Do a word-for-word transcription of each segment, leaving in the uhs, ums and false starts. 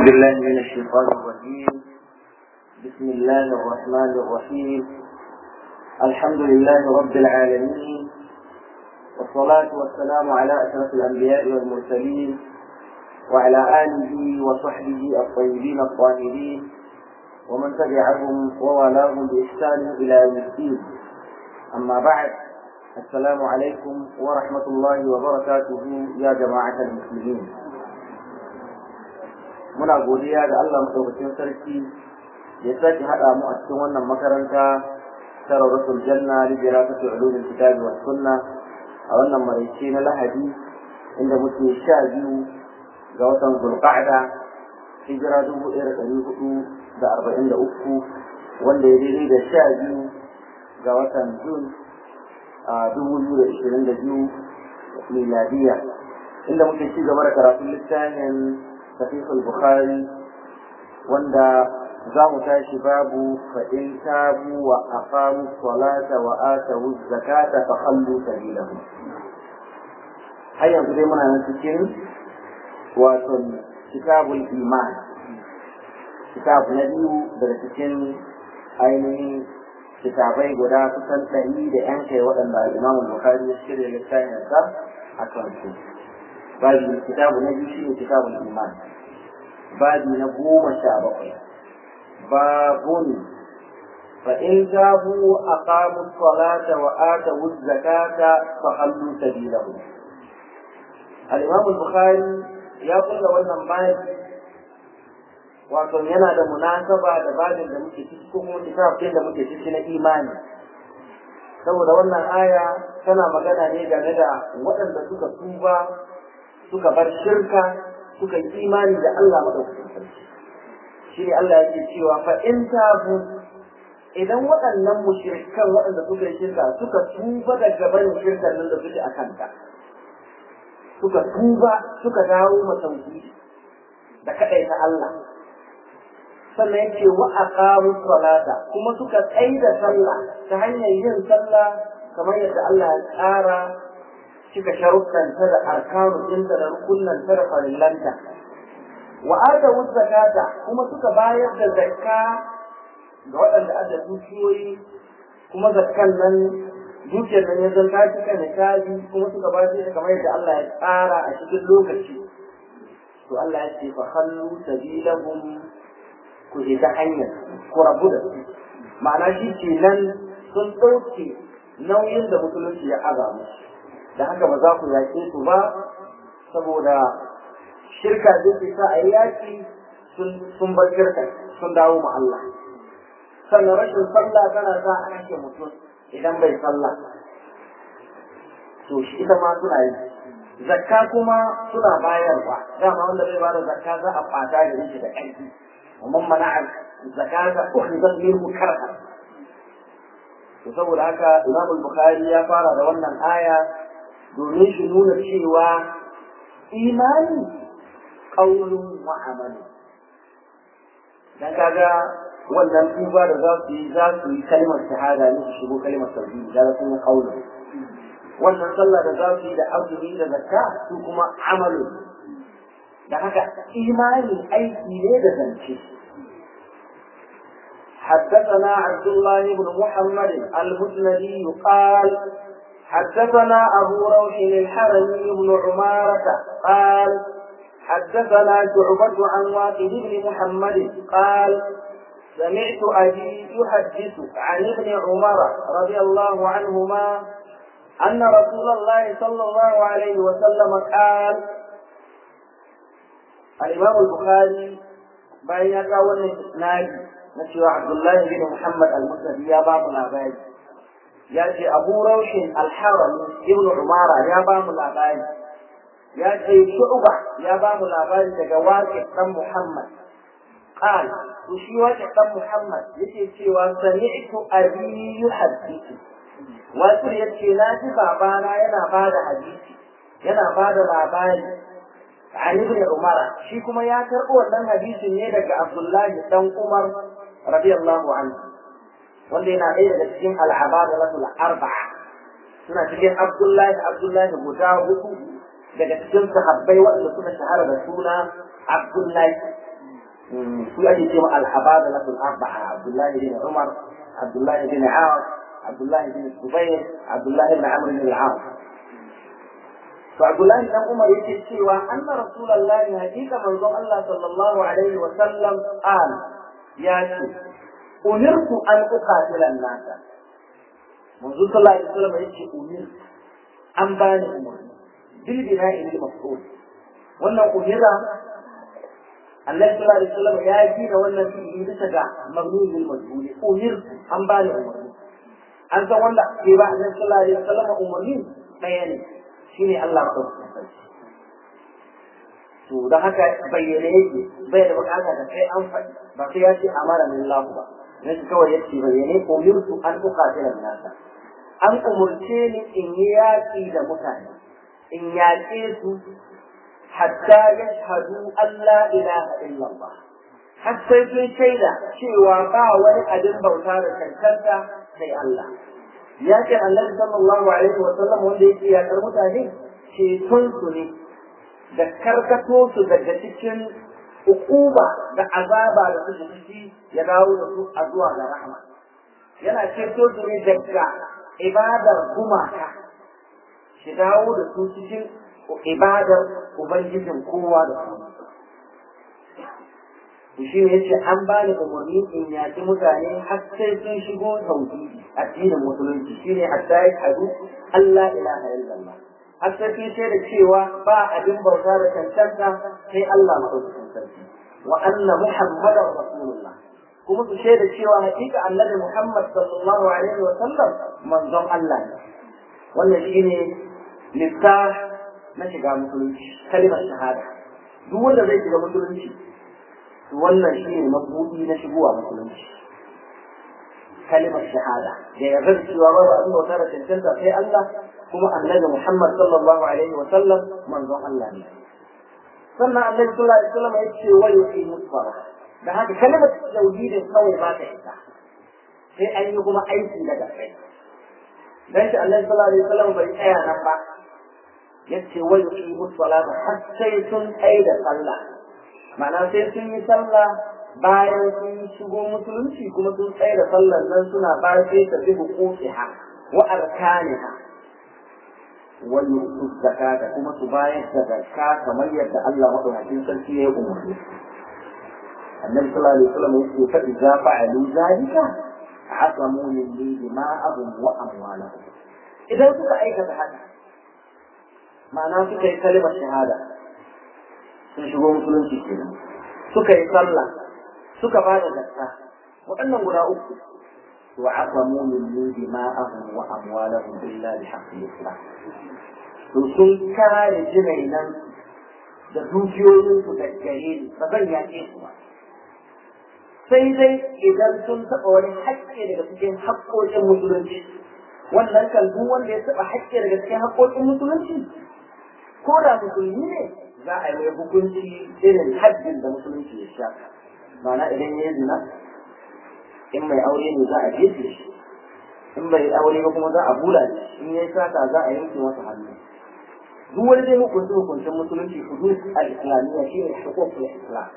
بالله من الشيطان الرجيم. بسم الله الرحمن الرحيم. الحمد لله رب العالمين، والصلاة والسلام على أشرف الأنبياء والمرسلين وعلى آله وصحبه الطيبين الطاهرين ومن تبعهم ووالاهم بإحسان إلى يوم الدين. أما بعد، السلام عليكم ورحمة الله وبركاته يا جماعة المسلمين. muna godiya ga Allah madaukakin sarki ya sake haɗa mu a cikin wannan makaranta ta Rawdatul Janna li dirasati ulumil kitab was sunna a wannan maraice na Lahadi, inda muke sha biyu ga watan Zulqa'da hijira dubu ɗaya da ɗari hudu da arba'in da uku, wanda ya daidai da sha biyu ga watan Jun a dubu biyu da ishirin da biyu miladiya, inda muke ci gaba da karatun littafin صحيح البخاري وندا زامو تاشي بابو فإن تابوا وأقاموا الصلاة وآتوا الزكاة فخلوا سبيلهم. هيا بدي منا نسكن واتن كتاب الإيمان، كتاب نبي برسكن أيني كتابي غدا كتن تهيد أنك وأن الإمام البخاري يشتري لسان يسار أكرمكم. babi kitabu na biyu shine kitabul iman, babi na goma sha bakwai. babun fa in tabu aqamu salata wa atu zakata fa hallu sabilahu. al-imam al-bukhari ya kulla wannan babi wato yana da munasaba da babin da muke ciki, kuma kitabin da muke ciki na imani, saboda wannan aya tana magana ne game da waɗanda suka tuba suka bar shirka suka yi imani da Allah madaukakin sarki. Shi ne Allah yake cewa fa in tabu, idan waɗannan mushrikan waɗanda suka yi shirka suka tuba daga barin shirkan nan da suke a kanta, suka tuba suka dawo matauki da kaɗai ta Allah, sannan yake wa aqamu salata, kuma suka tsaida sallah ta hanyar yin sallah kamar yadda Allah ya tsara, cika sharuɗanta da arkanu ɗinta da rukunanta da farillanta. wa atawu zakata, kuma suka bayar da zakka ga waɗanda adda dukiyoyi, kuma zakkan nan dukiyar nan ya zanta cika nisabi, kuma suka bayar da kamar yadda Allah ya tsara a cikin lokaci. to Allah ya ce fa khallu sabilahum, ku ta hanyar ku rabu da su. ma'ana shi ke nan sun ɗauke nauyin da musulunci ya aza musu, da haka ba za ku yaƙe su ba, saboda shirka zai fi sa a yi yaƙi sun bar shirka sun dawo ma Allah. Sannan rashin sallah tana sa a kashe mutum idan bai sallah, to shi ita ma suna yi. Zakka kuma suna bayarwa, dama wanda bai bada zakka za a fata da shi da ƙarfi. ومن منع الزكاة أخذت منه كرها. to saboda haka Imam al-Bukhari ya fara da wannan aya domin shi nuna cewa imani qaulun wa amalu. dan kaga wannan tuba da za su yi za su yi kalmar shahada ne su shigo kalmar tauhid, da sun yi qaulun. wannan sallah da za su yi da azumi da zakka su kuma amalu. da haka imani aiki ne da zance. حدثنا عبد الله بن محمد المسندي قال حدثنا أبو روح الحرمي بن عمارة قال حدثنا شعبة عن واقد بن محمد قال سمعت أبي يحدث عن ابن عمر رضي الله عنهما أن رسول الله صلى الله عليه وسلم قال. الإمام البخاري بين يقول الإسناد نشوى عبد الله بن محمد المسندي يا باب الأبائي ياتي أبو روح الحرمي ابن عمارة يا باب الأبائي ياتي شعبة يا باب الأبائي تجواك قم محمد قال وشيوك قم محمد يتي شوى سمعت أبي يحدث وأسر يتي ناتي بابانا ينا بعد حديثي ينا بعد الأبائي عن ابن عمر شي كما يا كربو wannan hadisin ne daga Abdullah dan Umar radiyallahu anhu, wanda yana ɗaya daga cikin al-abadalatul arba'a. suna cikin Abdullah Abdullah guda hudu daga cikin sahabbai waɗanda suka shahara da suna Abdullah. su ake cewa al-abadalatul arba'a Abdullahi bin Umar Abdullahi bin Auf Abdullahi bin Zubair Abdullahi bin Amr bin al-As to Abdullahi dan Umar yake cewa anna rasulullahi hakika manzon Allah sallallahu alaihi wa sallam an ya ce umirtu an uqatila an-nas manzon sallallahu alaihi wa sallam yake umirtu an bani umarni bil bina'i lil maf'ul wannan umira Allah sallallahu alaihi wa sallam ya gina wannan fi'ili bisa ga mabni lil majhul umirtu an bani umarni an san wanda ke ba Allah sallallahu alaihi wa sallam umarni ɗaya ne shine Allah madaukakin sarki to da haka bayyane yake bai da bukata da sai an faɗi ba sai ya ce amara min Allah ba ne kawai yace bayyane umirtu an uqatila nasa an umurce ni in yi yaƙi da mutane in yaƙe su hatta yashhadu an la ilaha illallah har sai sun shaida cewa ba wani abin bauta da cancanta sai Allah ya ce annabi sallallahu alaihi wa sallam wanda yake yakar mutane ceton su ne da karkato su daga cikin ukuba da azaba da su ciki ya dawo da su a zuwa ga rahama yana ceto su ne daga ibadar gumaka shi dawo da su cikin ibadar ubangijin kowa da kowa shi ne yace an bani umarni in yaki mutane har sai sun shigo tauhidi addinin musulunci shine hatta ya hadu Allah ilaha illallah har sai sun shaida cewa ba abin bauta da cancanta sai Allah madaukakin sarki wa anna muhammadar rasulullah kuma su shaida cewa hakika annabi Muhammad sallallahu alaihi wa sallam manzon Allah ne wannan shine littaf na shiga musulunci kalimar shahada duk wanda zai shiga musulunci wannan shi ne mabuɗi na shigowa musulunci kalimar shahada da yarda da cewa babu abin bauta da cancanta sai Allah kuma annabi Muhammad sallallahu alaihi wa sallam manzon Allah ne sannan annabi sallallahu alaihi wa sallam ya ce wa yuqimu as-salah da haka kalimar tauhidin kawai ba ta isa sai an yi kuma aiki daga kai dan shi annabi sallallahu alaihi wa sallam bai tsaya nan ba yace wa yuqimu as-salah har sai sun tsaya da sallah ma'ana sai sun yi sallah bayan sun shigo musulunci kuma sun tsaye da sallar nan suna ba sai ta bi huquqiha wa arkaniha wa yu'tu zakata kuma su bayar da zakka kamar yadda Allah madaukakin sarki ya umarni annabi sallallahu alaihi wasallam yake fa idza fa'alu zalika asamu minni dima'ahum wa amwalahum idan suka aikata haka ma'ana suka yi kalimar shahada sun shigo musulunci kenan suka yi sallah suka ba da zakka waɗannan guda uku wa aqamu min dima'ahum wa amwalahum illa bi haqqi islam to sun kare jinainan da dukiyoyin su da gare ni ba zan yaƙe su ba sai dai idan sun taɓa wani haƙƙi daga cikin haƙƙoƙin musulunci wannan kan duk wanda ya taɓa haƙƙi daga cikin haƙƙoƙin musulunci ko da musulmi ne za a yi hukunci irin haddin da musulunci ya sha ma'ana idan ya yi zina in mai aure ne za a jefe shi in bai aure ba kuma za a bula shi in ya yi sata za a yanke masa hannu duk wani dai hukunci hukuncin musulunci hudud al-islamiyya shi ne hukukul islam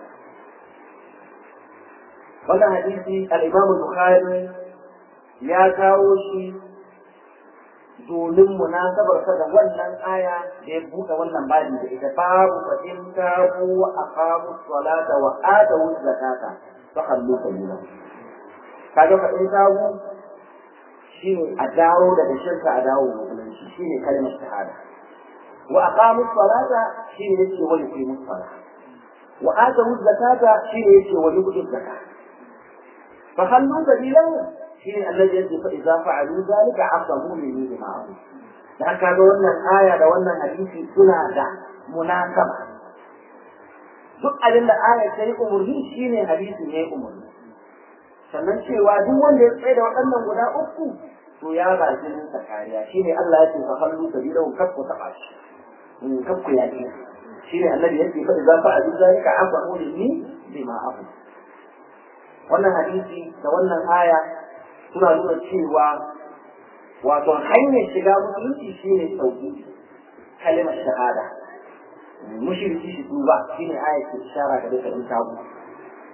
wannan hadisi al-imam al-bukhari ya kawo shi domin munasabar sa da wannan aya da ya buɗe wannan babi da ita babu fa in tabu wa aqamu salata wa atu zakata fa khallu sabila kaga fa in tabu shine a dawo daga shirka a dawo musulunci shine kalmar shahada wa aqamu salata shine yake wani kimu salata wa atu zakata shine yake wani kudin zakata fa khallu sabila shine annabi yace fa idza fa'alu zalika asamu min ma'ruf da haka ga wannan aya da wannan hadisi suna da munasaba duk abin da aya ta yi umurni shine hadisi ne umurni sannan cewa duk wanda ya tsaye da waɗannan guda uku to ya ba jinin sa kariya shine Allah ya ce fa hallu sabilahu kafku ta bashi in kafku ya ce shine annabi yace fa idza fa'alu zalika asamu min ma'ruf wannan hadisi da wannan aya suna nuna cewa wato hanyar shiga musulunci shine tauhidi kalimar shahada mushriki shi duba shine ayat ishara ga duka in tabu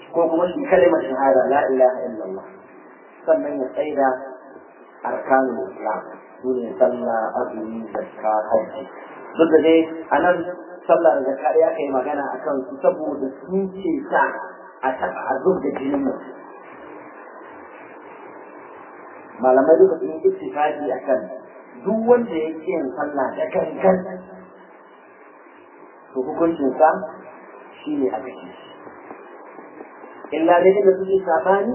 ko kuma shi kalimar shahada la ilaha illallah sannan ya tsaida arkanul islam su ne sallah azumi zakka hajji duk da dai anan sallah da zakka ya kai magana akan su saboda su ce sa a taɓa a zub da jinin mutum malamai duka sun yi ittifaqi akan duk wanda ya ƙi yin sallah da gangan to hukuncinsa shi ne a kashe shi illa dai da suke sabani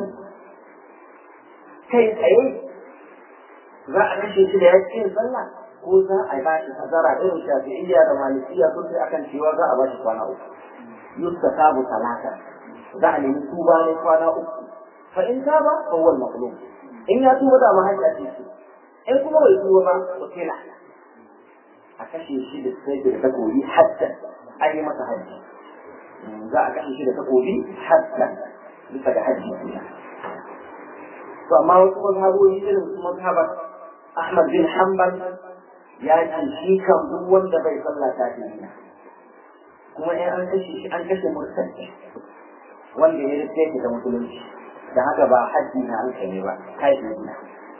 kai tsaye za a kashe shi da ya ƙi yin sallah ko za a ba shi tazara irin shafi'iyya da malikiya sun sai akan cewa za a ba shi kwana uku yustasabu talata za a nemi tuba ne kwana uku fa in taba fa huwa al-maqlum in ya tuba da mahaifi a ciki in kuma bai tuba ba to kila a kashe shi da sai da takobi hatta a yi masa hajji za a kashe shi da takobi hatta bisa ga hajji kuma to amma wasu mazhabobi irin su mazhabar Ahmad bin Hanbal ya ce shi kan duk wanda bai sallah ta dina kuma in an kashe shi an kashe murtaddi wanda ya rike da musulunci da haka ba hajji na an kai ba kai ne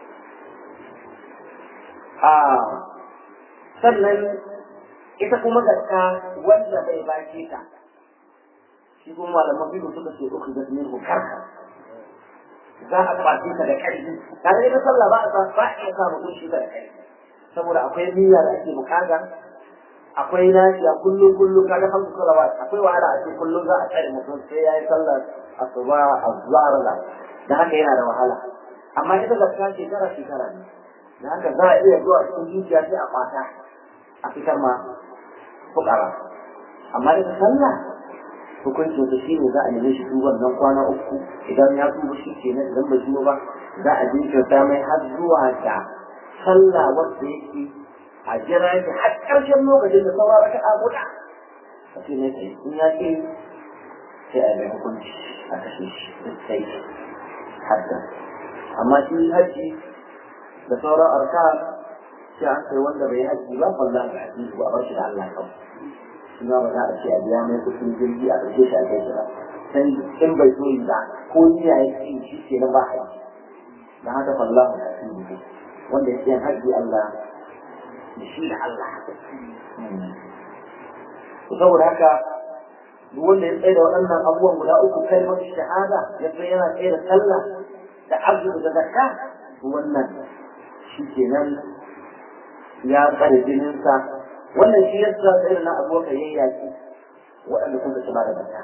a sannan ita kuma zakka wanda bai baki ta shi kuma malaman biyu suka ce uku da ne ko karka za a kwace ta da kai kaga ita sallah ba a ba a sa mutum shi da kai saboda akwai niyya da ake bukata akwai lafiya kullum kullum kaga hamsu salawat akwai wahala a ce kullum za a tsare mutum sai yayi sallar asuba azhar la da haka yana da wahala amma ita zakka shekara shekara ne da haka za a iya zuwa cikin zuciya sai a kwata a fitar ma fukara amma ita sallah hukuncin ta shine za a nemi shi tuban nan kwana uku idan ya tuba shi kenan idan bai tuba ba za a jinkirta mai har zuwa ga sallah wacce yake a jira shi har ƙarshen lokacin da sauran raka a guda a ce ne sai in ya ce sai a mai hukunci a kashe shi sai hadda amma shi haji da sauran arka sai an kai wanda bai haji ba fallan ga haji ba a bar shi da Allah kawai shi ba za a ce a biya mai kuɗin jirgi a ɗauke shi a kai shi ba sai in bai so yi ba ko niyya ya ce shi ke na ba haji da haka fallan ga haji wanda ya ce haji Allah da shi da Allah saboda haka duk wanda ya tsaye da waɗannan abubuwan guda uku kalmar shahada ya tsaye yana tsaye da sallah da azumi da zakka wannan shi kenan ya tsare jininsa wannan shi ya sa tsaye na abokan yayyaki waɗanda sun ci ba da zakka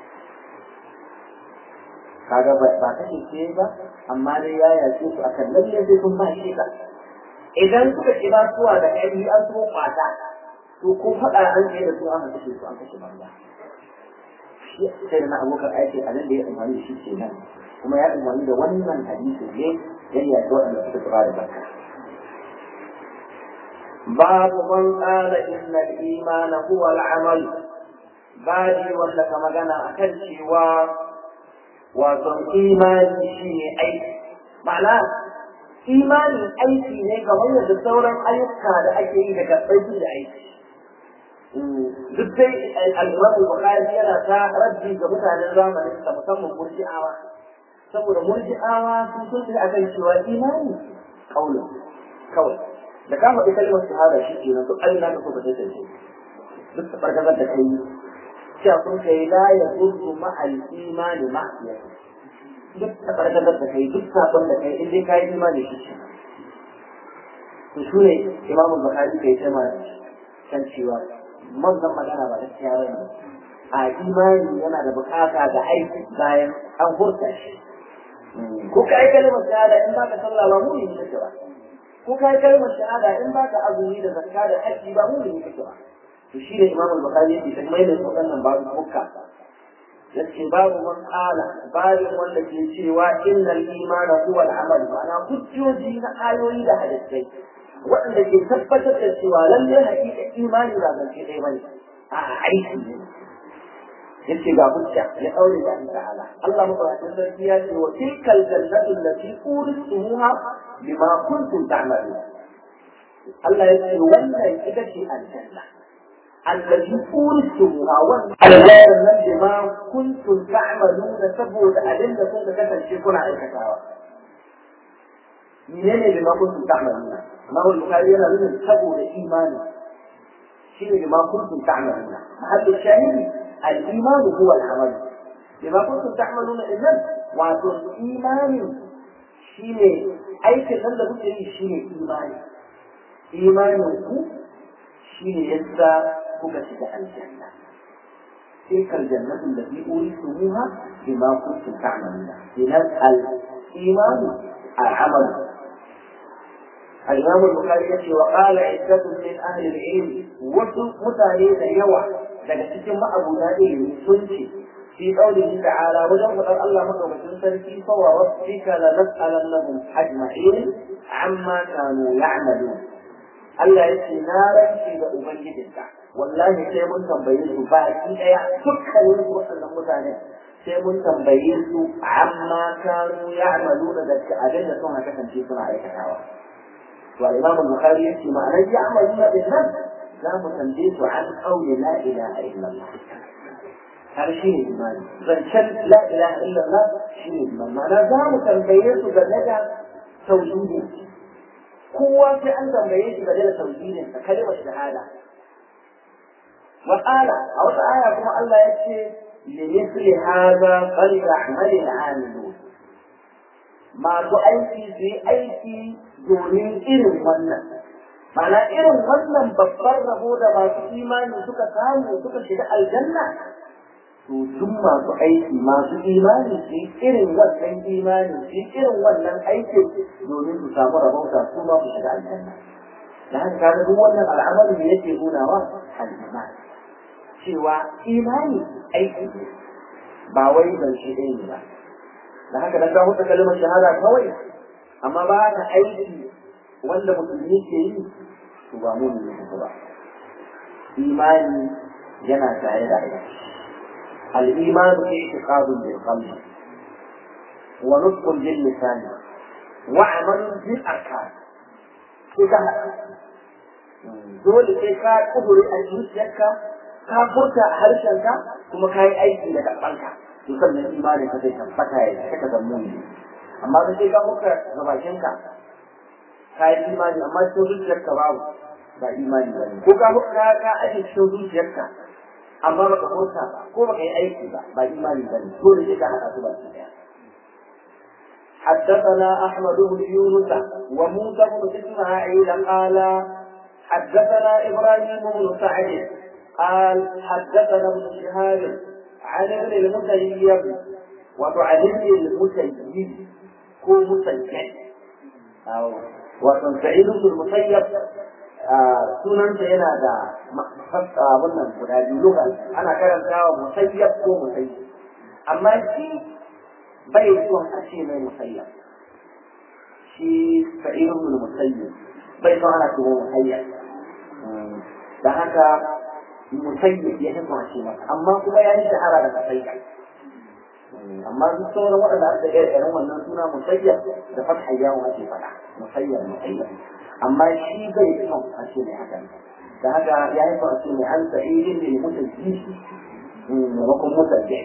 kaga ba kashe ce ba amma dai ya yace su akan lalle sai sun ba shi ka idan suka ci ba suwa da ƙarfi an so kwata to ko faɗa an ce da su an kashe su an kashe banza shi sai na abokan aiki a nan da ya umarni da shi ke nan kuma ya umarni da wannan hadisi ne dan ya zo da suka ba da zakka babu man qala inna al-iman huwa al-amal babu wanda ka magana akan cewa wato imani shine aiki ma'ana imani aiki ne kamar yadda sauran ayyuka da ake yi daga tsaki da aiki duk dai al-Imam Bukhari yana ta raddi ga mutanen zamanin sa musamman murji'awa saboda murji'awa sun sun akan cewa imani kauli kawai da kama ita kalmar shahada shi ke nan duk ayyuka da kuka tace duk barkazar da kai cewa kun kai la yazuzu ma'al imani ma'siyah duk barkazar da kai duk sabon da kai in dai kai imani shi ce to shine Imam Bukhari kai ce ma kan cewa manzon magana ba gaskiya ba ne a imani yana da bukata da aiki bayan an hurta shi ko kai kalmar shahada in baka sallah ba mu ne kake ba ko kai kalmar shahada in baka azumi da zakka da haji ba mu ne kake ba to shi ne Imam Bukhari yake mai da wannan babu hukka yace babu man qala babu wanda ke cewa innal imana huwa al-amal ma'ana hujjoji na ayoyi da hadisai waɗanda ke tabbatar da cewa lallai hakika imani ba zance ɗaya bane a aiki ne yace ga hujja ya aure da Allah Allah mubarakin sarki ya ce wa tilkal jannatu allati uristumuha bima kuntum ta'malun Allah ya ce wannan ita ce aljanna الذي أورثتموها والأجار من بما كنتم تعملون سبود أدلة كنت كتن شيكون على الكتاوة منين بما كنتم تعملون ما هو البخاري أنا لمن سبود إيماني شيء بما كنتم تعملون محل الشاهد الإيمان هو العمل بما كنتم تعملون إذن وعطوا إيمان شيء أي كلام لابد شيء إيمان إيمانه شيء يسا كبسة الجنة تلك الجنة التي أورثتموها بما كنتم تعملون لنسأل الإيمان العمل. الإمام البخاري وقال عدة من أهل العلم ومتانين يوع لكن ما أبو نائل سنتي في قوله تعالى وجمع الله مكرمة سنتي فوربك لنسألنهم أجمعين عما كانوا يعملون. Allah ya ce na rance da Ubangijinka wallahi sai mun tambaye su baki daya dukkanin waɗannan mutane sai mun tambaye su amma kanu ya'malu da abin da sun haka kance suna aikatawa. To Imam Bukhari ya ce ma'anar ya'malu da nan za mu tambaye su an qawli la ilaha illallah. Har shi ne imani. Zancen la ilaha illallah shi ne imani. Ma'ana za mu tambaye su game da tauhidi. kowa sai an tambaye shi game da tauhidin da kalmar shahada. Wa qala a wata aya kuma Allah ya ce li mithli hadha falyamal al-amilun. Masu aiki su yi aiki domin irin wannan. Mana irin wannan babbar rabo da masu imani suka samu suka shiga aljanna. To duk masu aiki masu imani su yi irin wannan imani su yi irin wannan aikin domin su samu rabauta su ma su shiga aljanna. Da haka kaga duk wannan al'amari ne yake nunawa al-iman cewa imani aiki ne ba wai ban shi ɗaya ne ba. Da haka dan ka huta kalmar shahada kawai amma ba ka aiki wanda musulmi ke yi to ba mu ne ba. Imani yana tare da aiki. الإيمان اعتقاد بالقلب ونطق باللسان وعمل بالأركان. كذا دول كذا قبل الجسدك كابوت هرشك ثم كاي أيدي لك قلبك يسمى الإيمان كذا فتاة كذا مؤمن. أما إذا كابوت زواجك كاي إيمان أما شوزك كباب لا إيمان بني. كابوت كا أجد شوزك amma baka furta ba ko baka yi aiki ba ba imani bane dole sai ka hada su ba ɗaya. حدثنا أحمد بن يونس وموسى بن إسماعيل قال حدثنا إبراهيم بن سعد قال حدثنا ابن شهاب عن ابن المسيب وعن ابن المسيب كو مسيب أو وعن سعيد بن المسيب sunansa yana da abin nan guda biyu luga ana karantawa musayyab ko musayyab amma shi bai son a ce mai musayyab shi sa'id ibn musayyab bai son ana ce mai musayyab da haka musayyab ya fi son a ce masa amma kuma ya yi shahara da musayyab amma duk sauran waɗanda aka ga irin wannan suna musayyab da fatha yawon ake faɗa musayyab musayyab amma shi bai son a ce mai hakan da haka ya yi a ce mai an sa'idin da ya mutu jiki maimakon mutarje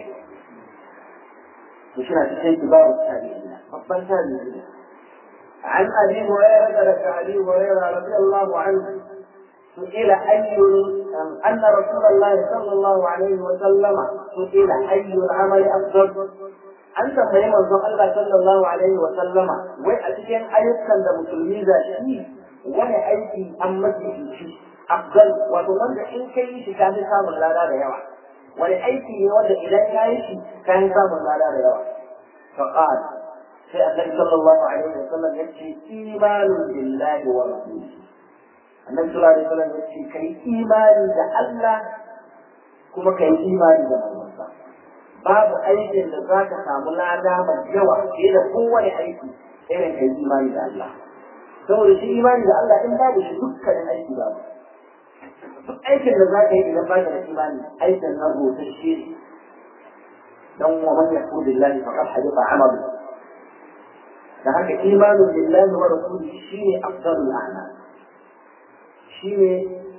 to shi na cikin kibaru tabi'in babban tabi'in عن أبي هريرة لك أبي هريرة رضي الله عنه سئل أي أن رسول الله صلى الله عليه وسلم سئل أي العمل أفضل an tambayi manzon Allah sallallahu alaihi wa sallama wai a cikin ayyukan da musulmi da shi wani aiki an mace shi afdal wato wanda in kai shi ka fi samun lada da yawa wani aiki ne wanda idan ka yi shi ka fi samun lada da yawa fa qala sai annabi sallallahu alaihi wa sallam yace imanu billahi wa rasulihi annabi sallallahu alaihi wa sallam yace kai imani da Allah kuma kai imani da manzon babu aikin da za ka samu lada mai yawa fiye da kowane aiki irin kai imani da Allah. Saboda shi imani da Allah in babu shi dukkanin aiki babu. Duk aikin da za ka yi idan ba ka da imani aikin nan rotacce ne. Don wa man yakun billahi faqad haditha amalu. Da haka imanin billahi wa rasulihi shine afdalul a'mal. Shine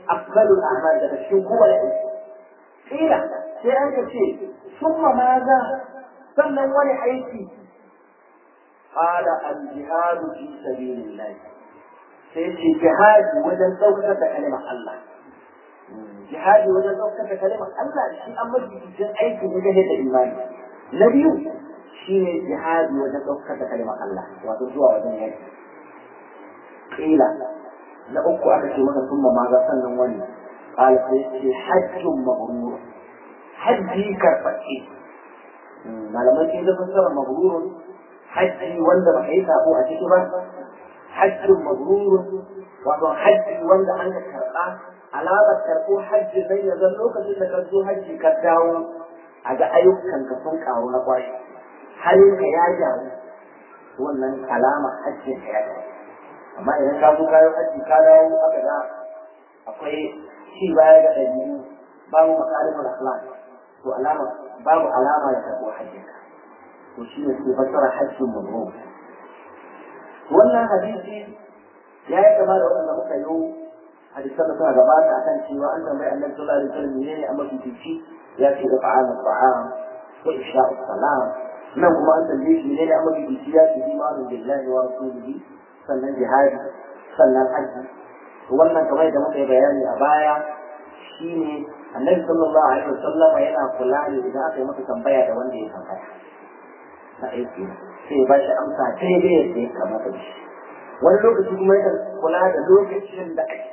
afdalul a'mal daga cikin kowane aiki kila sai an ka ce summa maza sannan wani aiki qala al jihad fi sabilillah sai ce jihadi wajen daukar da kalimar Allah jihadi wajen daukar da kalimar Allah shi an mafi cikin aikin da da imani na biyu shine jihadi wajen daukar da kalimar Allah wato zuwa wajen yaki kila na uku aka ce maka summa maza sannan wani قال في حج مبرور حجي كرفتي ما لما كده فسر مبرور حجي وند بحيث أبو أتكبر حج مبرور وضع حج وند عنك كرقا على ذكرتو حج بين ذلوك ذكرتو حج كداو هذا أيوب كان كفنك أو نقاش هل كياجا wannan alama hajjin ka ya amma idan ka zo kayo hajji ka dawo aka ga akwai shi baya ga ɗabi'u babu makarimul akhlaq to alama babu alama da karɓo hajjinka to shi ne ke fassara hajjin mabrur wannan hadisi ya yi kama da wanda muka yi hadisan da suka gabata akan cewa an tambayi annabi sallallahu alaihi wasallam ne a mafifici ya ce da fa'al ta'am wa isha'u salam nan kuma an tambaye shi ne a mafifici ya ce imanu billahi wa rasulihi sannan jihadi sannan hajji wannan kamar da muka yi bayani a baya shine annabi sallallahu alaihi wasallam yana kula ne idan aka yi masa tambaya da wanda ya tambaya na aiki sai ba shi amsa daidai yadda ya kamata da shi wani lokaci kuma yana kula da lokacin da ake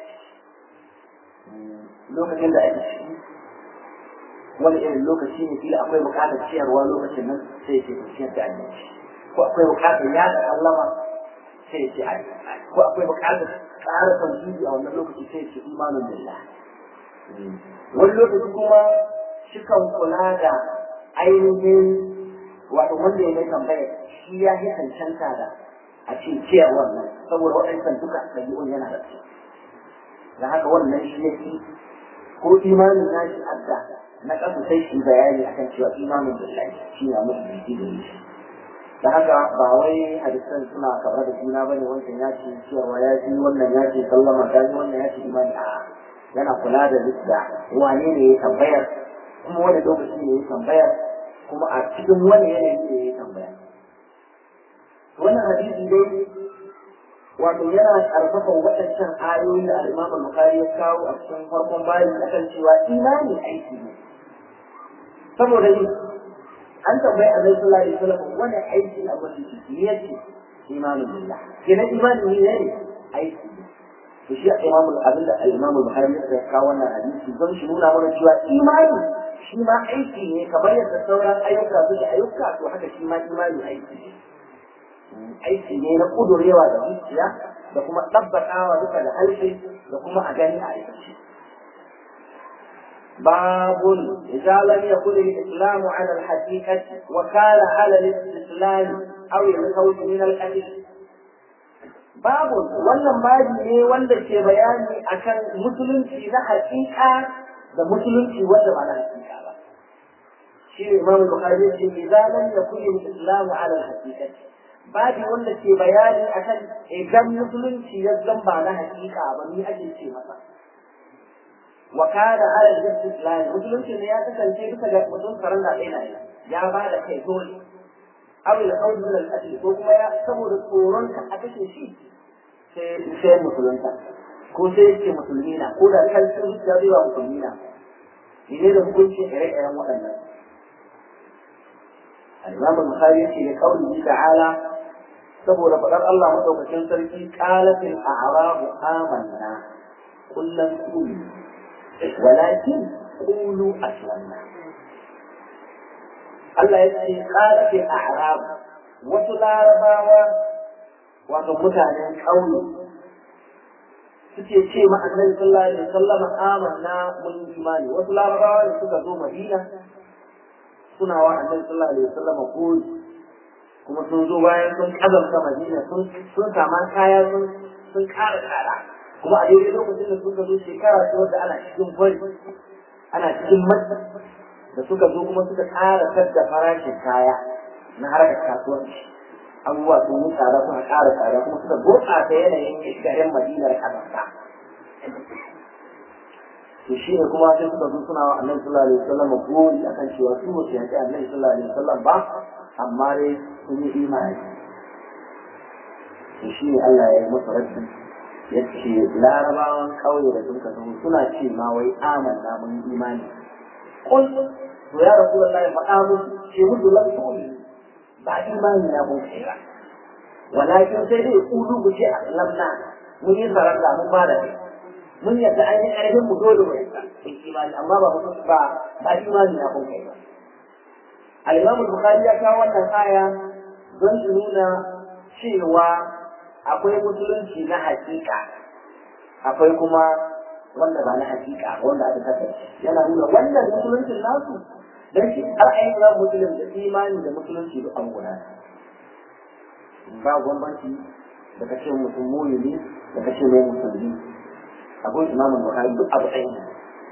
lokacin da ake ciki wani irin lokaci ne fili akwai bukatar ciyarwa lokacin nan sai ce ku ciyar da annabi ko akwai bukatar yada sallama sai ce ai ko akwai bukatar ƙara tauhidi a wannan lokaci sai ce imanin billah wani lokaci kuma shikan kula da ainihin wato wanda ya mai tambaya shi ya yi cancanta da a ce ciyar wannan saboda waɗansan duka ɗabi'un yana da su da haka wannan shi ya fi ko imanin nashi adda na ƙasa sai shi bayani akan cewa imanin billah shi na musu jiki da shi da haka ba wai hadisan suna kabar da juna bane wancan ya ce cewa ya ji wannan ya ce sallama ta ji wannan ya ce imani a yana kula da da wane ne ya tambayar kuma wani lokaci ne ya tambayar kuma a cikin wani yanayi ne ya tambaya wannan hadisi dai wato yana karfafa waɗancan ayoyi da al-Imam al-Bukhari ya kawo a cikin farkon bayan akan cewa imani aiki ne saboda ni an tambayi Annabi sallallahu alaihi wasallam wani aiki a wani ciki yace imanu billah kenan imani ne ne aiki to shi Imam al-Abd al-Imam al-Bukhari ya kawo wannan hadisi don shi nuna mana cewa imani shi ma aiki ne kamar yadda sauran ayyuka suke ayyuka to haka shi ma imani aiki ne aiki ne na kudurewa da zuciya da kuma tabbatawa duka da harshe da kuma a gani a aikace باب إذا لم يكن الإسلام على الحقيقة وكان على الاستسلام أو الخوف من الأجل باب wannan babi ne wanda ke bayani akan musulunci na hakika da musulunci wanda ba na hakika ba shi Imam Bukhari ce idan lam yakun al-islam ala al-haqiqah babi wanda ke bayani akan idan musulunci ya zamba na hakika ba ni ake ce masa وكان على الاستسلام musulunci ne ya kasance duka da mutum karan da ɗaya ya ba da kai dole aw la qawl min al-asl ko kuma ya saboda tsoron ka a kashe shi sai sai musulunta ko sai ce musulmina ko da kan sun da zuwa musulmina ne da hukunci ire-iren waɗannan al-Imam al-Bukhari yace ya kauli ta'ala saboda faɗar Allah madaukakin sarki qalatil a'rabu amanna kullum qulu ولكن قولوا أسلمنا الله يسأل قال في الأعراب وتلارباوا وتمتعن قولي suke ce ma annabi sallallahu alaihi wasallam amanna mun imani wasu larabawa da suka zo Madina suna wa annabi sallallahu alaihi wasallam koyi kuma sun zo bayan sun kazanta Madina sun sun sama kaya sun sun kara kara kuma a daidai lokacin da suka zo shekara ce wadda ana cikin fari ana cikin matsa da suka zo kuma suka ƙara sadda farashin kaya na harkar kasuwanci abubuwa sun yi tsada suna ƙara tsada kuma suka gurɓata yanayin garin madinar ƙasarsa to shi ne kuma sai suka zo suna wa annabi sallallahu alaihi wasallam gori akan cewa su wace yake annabi sallallahu alaihi wasallam ba amma dai sun yi imani to shi ne Allah ya yi masa rabbi yace larabawan kauye da sun kaso suna ce ma wai amanna mun yi imani qul to ya rasulullahi faɗa musu ce musu lan tu'minu ba imani na mun kai ba walakin sai dai kudu ku ce aslamna mun yi sarrafa mun ba da mun yadda an yi ƙarfin mu dole mu yadda in imani amma ba mutum ba ba imani na kun kai ba al-Imam Bukhari ya kawo wannan aya don su nuna cewa akwai musulunci na hakika akwai kuma wanda ba na hakika wanda aka kasance yana nuna wannan musuluncin nasu dan shi har ayyukan musulun da imani da musulunci da an guda ba bambanci da kace mutum mu'mini da kace mai musulmi akwai imamun buhari duk abu ɗaya ne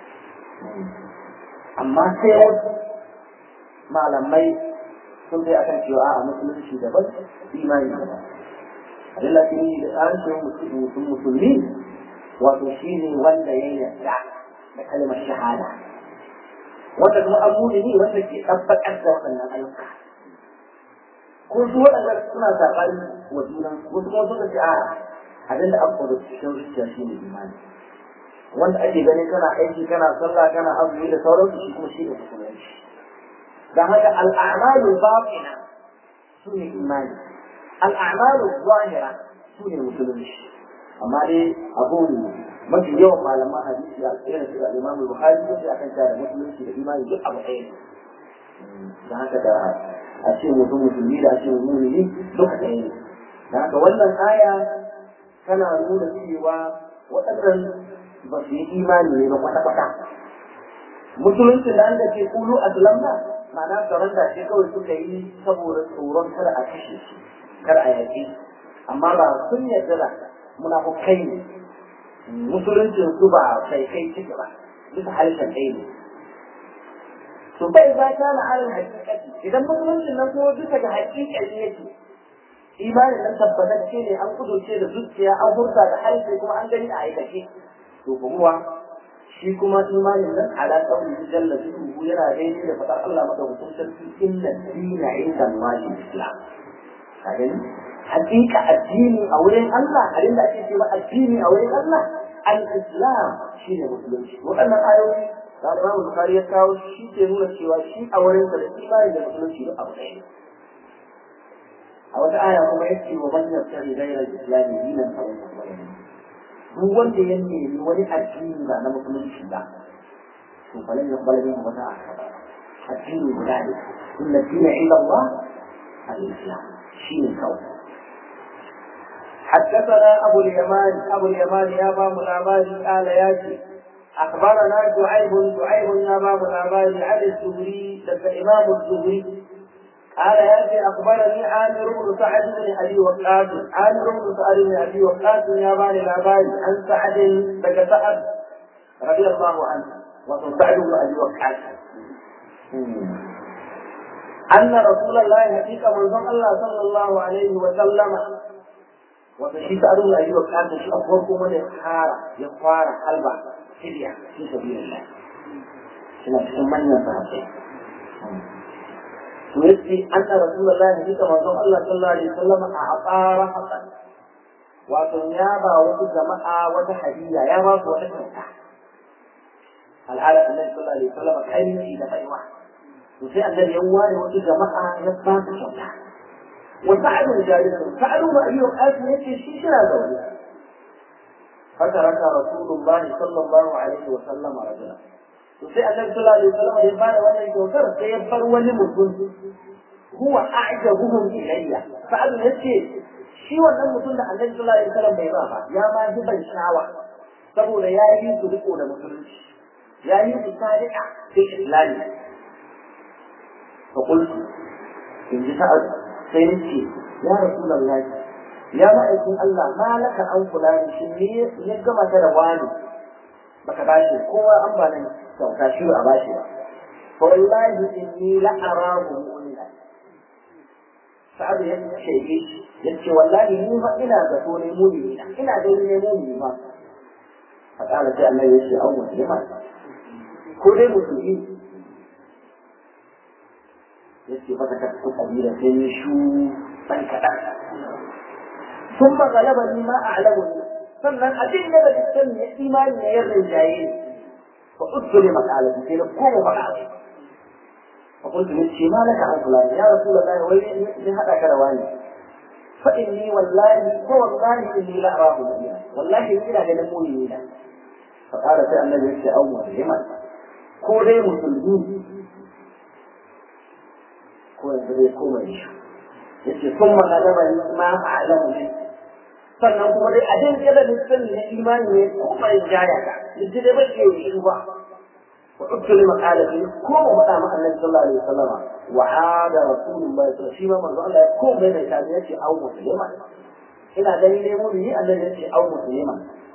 amma sai wasu malamai sun dai akan cewa a musulunci daban imani daban abin da ke da tsarin mutum musulmi wato shi ne wanda ya yarda da kalmar shahada wanda kuma abu ne wanda ke tabbatar da waɗannan ayyuka ko su waɗanda suna saɓani wa junan wasu kuma suka ce a abin da aka kwado cikin zuciya shi ne imani wanda ake gani kana aiki kana sallah kana azumi da sauransu shi kuma shi ne musulunci dan haka al'amalu batina su ne imani al'amalu zahira su ne musulunci amma dai abu ne mafi yawan malaman hadisi a irin su al-Imam Bukhari sai akan cewa musulunci da imani duk abu ɗaya ne dan haka da a ce mutum musulmi da a ce mu'mini duka ɗaya ne dan haka wannan aya tana nuna cewa waɗannan ba su yi imani ne ba kwata-kwata musuluncin da an da ke kulu aslamna ma'ana tsaron da shi kawai suka yi saboda tsoron kar a kashe shi kar a yaƙi amma ba sun yarda da munafukai ne musuluncin su ba kai kai ciki ba bisa harshen ɗaya ne to bai za ta na alal hakikati idan musuluncin nan kuma bisa ga hakikati yake imanin nan tabbatacce ne an kudurce da zuciya an hurta da harshe kuma an gani a aikace to kuma shi kuma imanin nan ala qawli jalla jalaluhu yana daidai da fadar Allah madaukakin sarki inna dina inda Allah islam kaga hakika addini a wurin Allah abin da ake cewa addini a wurin Allah al-islam shine musulunci waɗannan ayoyi da Imam Bukhari ya kawo shi ke nuna cewa shi a wurin da imani da musulunci duk abu ɗaya a wata aya kuma yake wa man yabtaghi ghayra al-islam dinan fa duk wanda ya nemi wani addini ba na musulunci ba to falan ya bala min wata addini guda ne inna dina illa Allah al-islam shine kawai حدثنا أبو اليمان أبو اليمان يا باب الأباد قال ياتي أخبرنا شعيب شعيب يا باب الأباد عن الزهري لك إمام الزهري قال ياتي أخبرني عامر بن سعد بن أبي وقاص عامر بن سعد بن أبي وقاص يا باب الأباد عن سعد لك سعد رضي الله عنه وعن سعد بن أبي وقاص أن رسول الله حقيقة من الله صلى الله عليه وسلم wanda shi ta ado da yi wa kanta shi a farko mana ya fara ya fara halba fidiya fi sabilillah suna cikin manyan sahabbai to yace anna rasulullahi ne kuma manzon Allah sallallahu alaihi wasallam a aqara hasan wato ya ba wasu jama'a wata hadiya ya ba su wata kyauta al'ada annabi sallallahu alaihi wasallam kai ne da baiwa to sai annabi ya ware wasu jama'a ya ba su kyauta وسعد جالس سعد ما أيوم أجل يكي شيشنا ذولي فترك رسول الله صلى الله عليه وسلم رجلا وسيء النبي صلى الله عليه وسلم يبان وانا يتوكر سيبقر ولمسن هو أعجبهم إلي سعد يكي شي wannan mutum da Annabi sallallahu alaihi wasallam bai ba ya ma ji ban shawa saboda ya yi su riko da musulunci ya yi su sadiqa fi islami fa qultu in ji sa'ad sai nace ya rasulullahi ya ma'aikin Allah malaka an kula da shi ne ya gama ta da wani baka bashi kowa an ba nan sauka shi a bashi ba fa wallahi inni la arahu mu'mina sa'ad ya ce yace wallahi ni fa ina ga to ne mu'mini ina da ne mu'mini ma فقال sai annabi yace au musulma ko dai musulmi yace baka ta ku kabila sai shu san kada ثم غلبني ما أعلمه sannan abin da bai san ne imani ne ya rinjaye fa usuli maqalati sai ko mu faɗa fa kuntu ni ma laka an kula ya rasulullahi wai ni hada ka da wani fa inni wallahi ko wallahi inni la arahu mu'mina wallahi ina ganin mu'mini ne fa qala sai annabi ya ce au mu'mina ko dai musulmi ko dai ko mai yace kuma galabani ma a'lamu sannan kuma dai a din kada da sani na imani ne ko mai jaya ka yaji dai ba ke yi ba wa ukul maqalati ko mu faɗa ma annabi sallallahu alaihi wasallam wa hada rasulullah sallallahu alaihi wasallam manzo Allah ko mai mai kaji yace au muslima ina gani ne mu yi annabi yace au muslima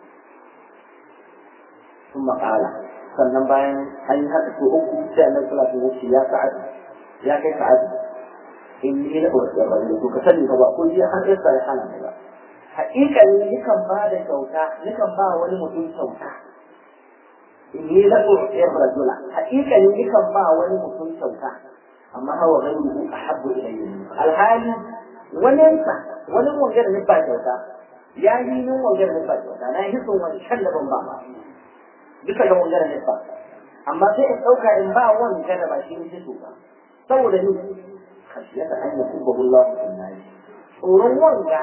kuma qala sannan bayan an yi haka ko uku sai annabi sallallahu alaihi wasallam ya sa'ad ya kai sa'ad inni la uwasiya to ka sani ba ko ji har sai sai hana ba haƙiƙani nikan ba da kyauta nikan ba wani mutum kyauta inni la u'tir rajula haƙiƙani nikan ba wani mutum kyauta amma hawa ghayruhu ahabbu ilayhi alhali wani sa wani wanda da ba kyauta ya yi nin wanda da ba kyauta na yi son wani shan da ban ba ma duka da wanda da ba amma sai in dauka in ba wanda da ba shi ne so ba saboda ni khashiyata an yakubbu Allah fil nar tsoron wanda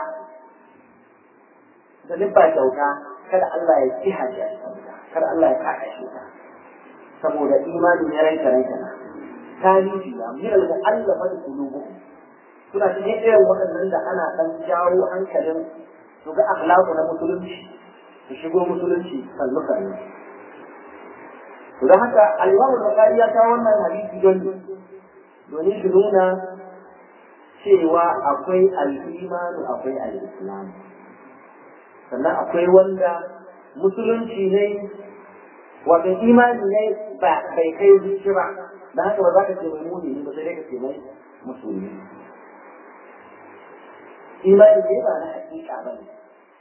da ba kyauta kada Allah ya ci hajji kada Allah ya kaka shi saboda imani ya ranka ranka na tarihi na min al-mu'allafa qulubuhum suna cikin irin waɗannan da ana dan jawo hankalin su ga akhlaqu na musulunci su shigo musulunci salluka ne to da haka al-Imam al-Bukhari ya kawo wannan hadisi don domin shi nuna cewa akwai al-imanu akwai al-islam sannan akwai wanda musulunci ne wato imani ne ba bai kai zuci ba da haka ba za ka ce mai muni ba sai dai ka ce mai musulmi imani ne ba na hakika ba ne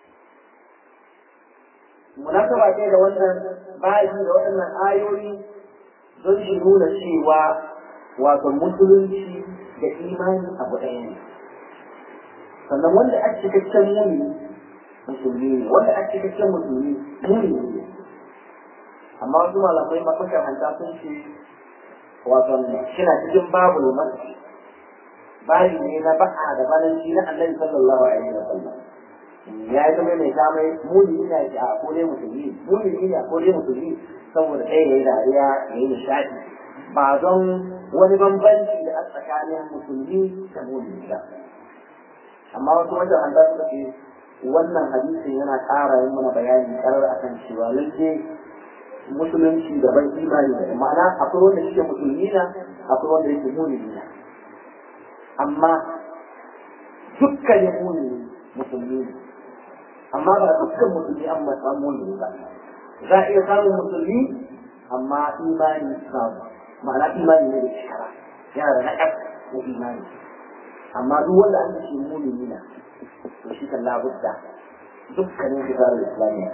munasaba ce da wannan bayan da waɗannan ayoyi don shi nuna cewa wato musulunci da imani abu ɗaya ne sannan wanda a cikakken muni musulmi ne wanda ake cikin musulmi muni ne amma wasu malamai makaranta sun ce wato shina cikin babul masjid bayi ne na ba'a da balanci na annabi sallallahu alaihi wa sallam ya yi zama mai kamai muni ne a ko dai musulmi muni ne a ko dai musulmi saboda ɗaya ya yi dariya ya yi nishaɗi ba don wani bambanci da a tsakanin musulmi da muni ba amma wasu makaranta suka ce wannan hadisin yana ƙara yin mana bayani ƙarar akan cewa lalle musulunci da ban imani da ma'ana akwai wanda yake musulmi na akwai wanda yake mumini na amma dukkanin mumini musulmi ne amma ba dukkan musulmi an ba samu mumini ba za a iya samun musulmi amma imani samu ma'ana imani ne da shara yana da naƙas na imani amma duk wanda an ce mumini na to shi kan labudda dukkanin kitabul islamiyya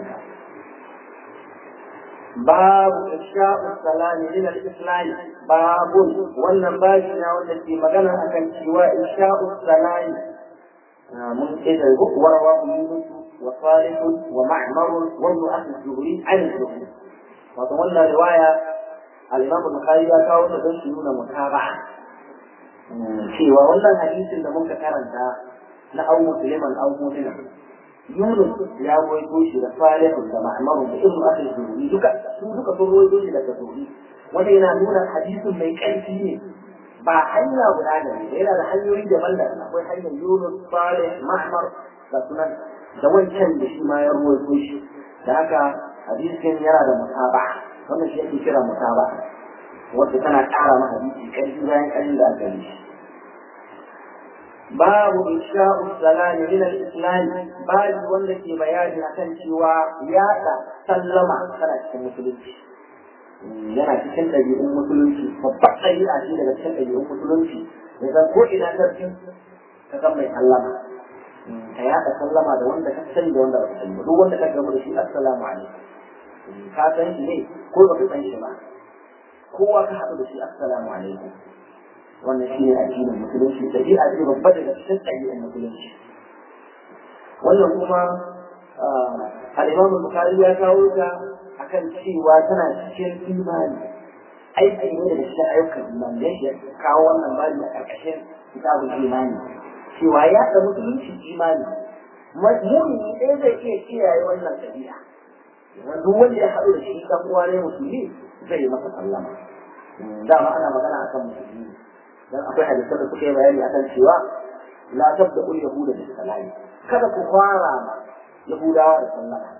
babu isha'u salami min al-islam babu wannan bashi na wanda ke magana akan cewa isha'u salami mun ce da warwa yunus wa salih wa ma'mar wa ibn akhi zuhri an zuhri wato wannan riwaya al-imam al-bukhari ya kawo ta don su nuna mutaba'a cewa wannan hadisin da muka karanta na au musliman au mu'mina Yunus ya rawaito shi da Salih da Ma'mar da Ibn Akhi Zuhri duka su duka sun rawaito shi daga Zuhri wanda yana nuna hadisin mai ƙarfi ne ba hanya guda da ne yana da hanyoyi daban-daban akwai hanyar Yunus Salih Ma'mar da sunan da wancan da shi ma ya rawaito shi da haka hadisin yana da mutaba'a wannan shi ake kira mutaba'a wanda tana ƙara ma hadisi ƙarfi bayan ƙarfi da aka yi babu isha'u salami min al-islam babu wanda ke bayani akan cewa yaɗa sallama tana cikin musulunci yana cikin ɗabi'un musulunci babbar ɗabi'a ce daga cikin ɗabi'un musulunci ya zan ko ina tarfi ka san mai sallama ka yaɗa sallama da wanda ka sani da wanda ba ka sani duk wanda ka gamu da shi assalamu alaikum ka san shi ne ko ba ka san shi ba kowa ka haɗu da shi assalamu alaikum wannan shi ne addinin musulunci ɗabi'a ce babba daga cikin ɗabi'an musulunci wannan kuma al-Imam Bukhari ya kawo ta akan cewa tana cikin imani aiki ne daga cikin ayyukan imani da ya kawo wannan bani a ƙarƙashin kitabul imani cewa ya da musulunci imani mu'mini ɗaya zai iya kiyaye wannan ɗabi'a duk wanda ya haɗu da shi ɗan uwa ne musulmi zai yi masa sallama dama ana magana akan musulmi dan akwai hadisan da suka yi bayani akan cewa la tabda'u yahuda bis salami kada ku fara ma yahudawa da sallama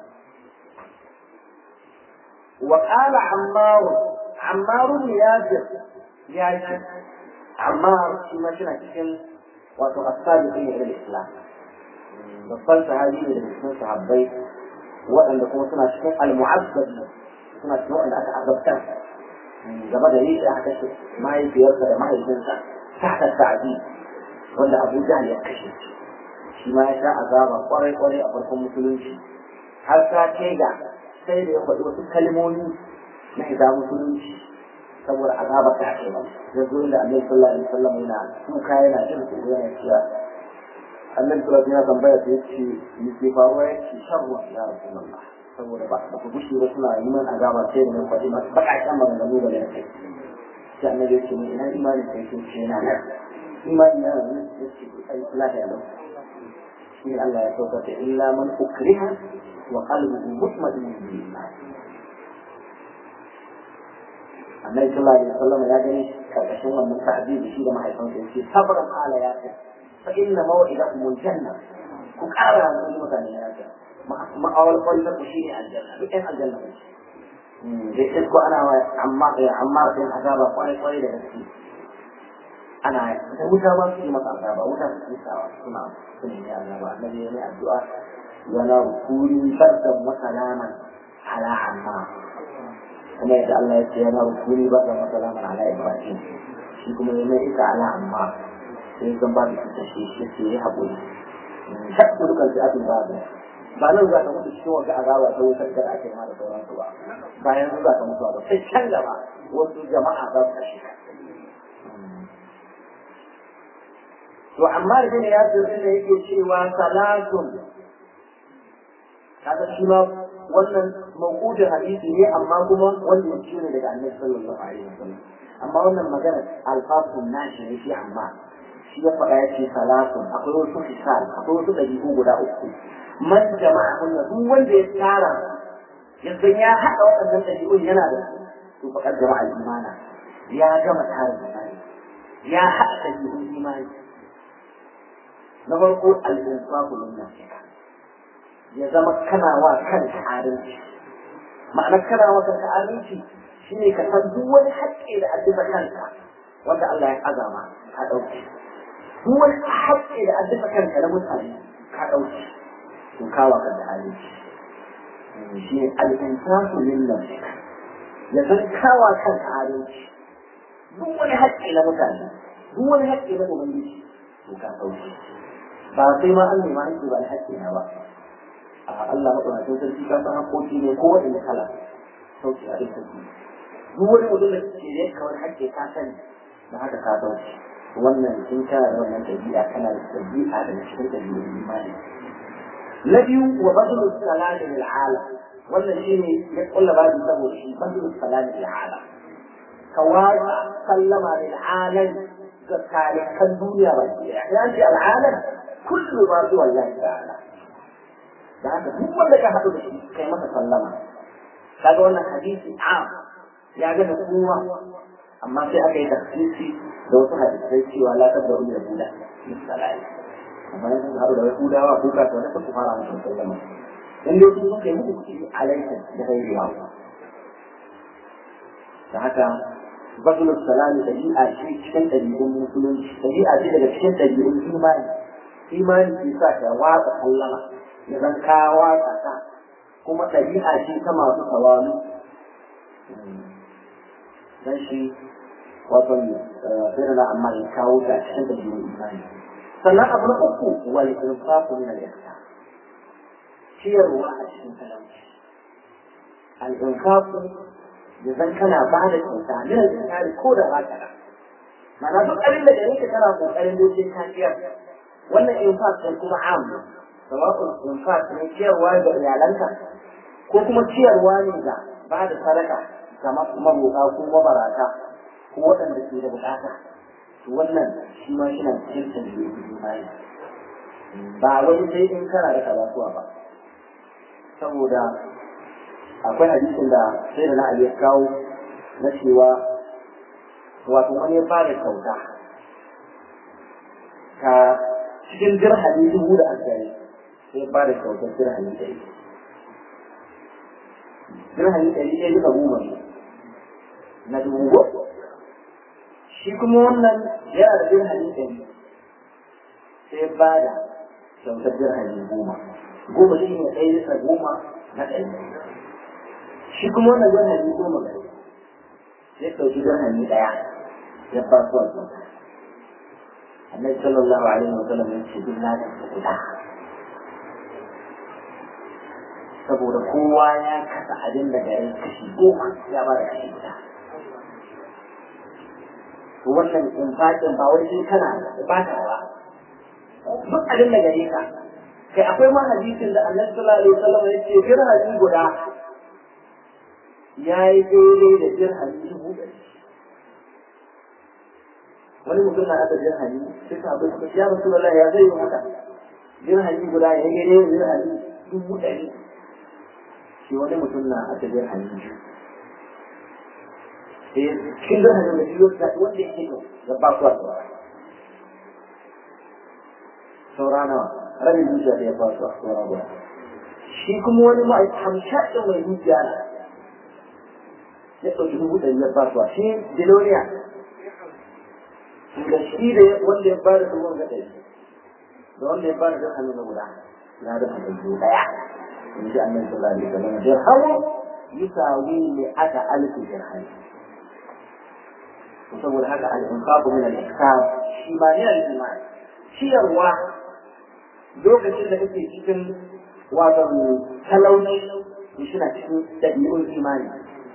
wa qala ammar ammar bin yasir ya ce ammar shi ma shi cikin wato as-sabiqin ila al-islam babban sahabi ne daga cikin sahabbai waɗanda kuma suna cikin al-mu'abbad suna cikin waɗanda aka azabtar game da yadda aka kashe mahaifiyarsa da mahaifinsa ta ta'adi wanda Abu Jahl ya kashe shi ma ya sha azaba kwarai kwarai a farkon musulunci har ta kai ga sai da ya faɗi wasu kalmomi na shiga musulunci saboda azaba ta kai ba ya zo inda Annabi sallallahu alaihi wasallam yana kuka yana jin tsoro yana cewa Annabi sallallahu alaihi wasallam tambaya ta yace ni ke faruwa yace sharru ya Rasulullah saboda ba ku gushi ba suna yi man azaba sai da mun faɗi masa baƙaƙen maganganu da ne kai sai Annabi ya ce ni ina imani sai ce ce na nan imani na nan yace ai lafiya lau shi Allah ya sauka ta illa man ukriha wa qalbuhu mutma'innun bil iman Annabi sallallahu alaihi wasallam ya gani karkashin wannan ta'abibi shi da mahaifansa yace sabran ala ya ta fa inna maw'idakum al-janna ku ƙara da mutane ya ta ma'awal kwallo ku shi ne aljanna duk ɗan aljanna ne da ya ko ana amma amma sai azaba kwarai kwarai da gaske ana da wuta ma su yi masa azaba wuta su yi sawa suna sun yi azaba annabi ya yi addu'a yana rukuni bardan wa salaman ala amma kuma yadda Allah ya ce yana rukuni bardan wa salaman ala ibrahim shi kuma ya mai ita ala amma sai zan ba da ita shi shi ke yi haƙuri shakku dukkan su abin babu ba nan za ka mutu cikin wata azaba ta wutar da ake ma da sauransu ba bayan za ka mutu ba sai can gaba wasu jama'a za su kashe to amma da ne ya zurfi da yake cewa salatun kaga shi ma wannan mawqudin hadisi ne amma kuma wanda yake ne daga Annabi sallallahu alaihi wasallam amma wannan magana alfafun nashi ne shi amma shi ya faɗa yace salatun akwai wasu hisal akwai wasu dabi'u guda uku man jama'a kunna duk wanda ya tsara yanzu ya haɗa waɗannan dabi'un yana da su to faƙar jama'a imana ya gama tare imani ya haɗa dabi'un imani na farko al-insafu min nafsika ya zama kana wa kanka adalci ma'anar kana wa kanka adalci shine ka san duk wani haƙƙi da addaba kanka wanda Allah ya azama ka ɗauke duk wani haƙƙi da addaba kanka na mutane ka ɗauke to kawa kan da adalci shi ne al-insafu min nafsika ya san kawa kanka adalci duk wani haƙƙi na mutane duk wani haƙƙi na ubangiji to ka ɗauke ba sai ma an nema aiki ba da haƙƙi na ba a Allah maɗaukakin sarki ka san haƙƙoƙi ne ko waɗanda kala sauki a ɗin sarki duk wani mutum da ke da yanka wani haƙƙi ka sani da haka ka sauki wannan in kana da wannan ɗabi'a kana da ɗabi'a daga cikin ɗabi'un imani na biyu wa badlu salami lil alam wannan shine ya kulla babu saboda shi badlu salami lil alam ka wasa sallama lil alam ga talikan duniya ba ya ce al alam kullu ma huwa Allah ta'ala da haka duk wanda ka haɗu da shi kai masa sallama kaga wannan hadisi a ya ga kowa amma sai aka yi tafsiri da wasu hadisai cewa la tabda ul yahuda misalai amma yanzu haɗu da yahudawa ko ka tsara ku fara musu sallama in dai kun kai muku kuci alaikum da ghairi wa da haka badul salami dabi'a ce cikin dabi'un musulunci dabi'a ce daga cikin dabi'un imani imani ke sa ka watsa sallama ya zan ka watsa ta kuma ɗabi'a ce ta masu tawalu dan shi wato sirna amma ya kawo ta cikin ɗabi'un imani sannan abu na uku wal insafu min al-ihsan ciyarwa a cikin talauci al-infaku da zan kana ba da kyauta ne da kare ko da ba ka mana duk abin da yake kana kokarin dokin kafiyar wannan infaq sai kuma am sawa'un infaq ne ciyarwa ga iyalanka ko kuma ciyarwa ne ga ba da sadaka ga mabuka ko mabarata ko waɗanda ke da bukata to wannan shi ma shi na cikin tambayoyi bayan ba wai sai in kana da karatuwa ba saboda akwai hadisin da sai da na Ali ya kawo na cewa wato wani ya fara kyauta ka cikin dirhami dubu da ashirin sai ya fara kyautar dirhami ɗari dirhami ɗari ɗaya duka goma ne na dubu goma shi kuma wannan yana da dirhami ɗari sai ya bada kyautar dirhami goma goma shi ne ɗaya bisa goma na ɗari shi kuma wannan dirhami goma ne ya ɗauki dirhami ɗaya ya ba su wasu annabi sallallahu alaihi wa sallam ya ce bin ladan su guda saboda kowa ya kasa abin da gare kashi goma ya ba da kashi guda to wannan infaƙin ba wai sai kana ba ta ba duk abin da gare ka kai akwai ma hadisin da annabi sallallahu alaihi wa sallam ya ce dirhami guda ya yi daidai da dirhami dubu ɗari wani mutum na aka dirhami sai ka bai ya Rasulullah ya zai yi haka dirhami guda ya yi daidai da dirhami dubu ɗari shi wani mutum na aka dirhami sai cikin dirhami da biyu da wanda ya kito ya ba su wasu saura nawa rabin dukiya da ya ba su wasu saura guda shi kuma wani ma'aikacin mai dukiya na ya ɗauki dubu ɗari ya ba su shi biloniya da shi da wanda ya ba da dubu ɗari da wanda ya ba da duk hannu na guda na da hannu ɗaya in ji annabi sallallahu alaihi wasallam dirhamu yusawi li aka alfi dirham saboda haka al-infaqu min al-ihsan shi ma ne al-iman ciyarwa lokacin da kake cikin wato talauci shi na cikin dabi'un imani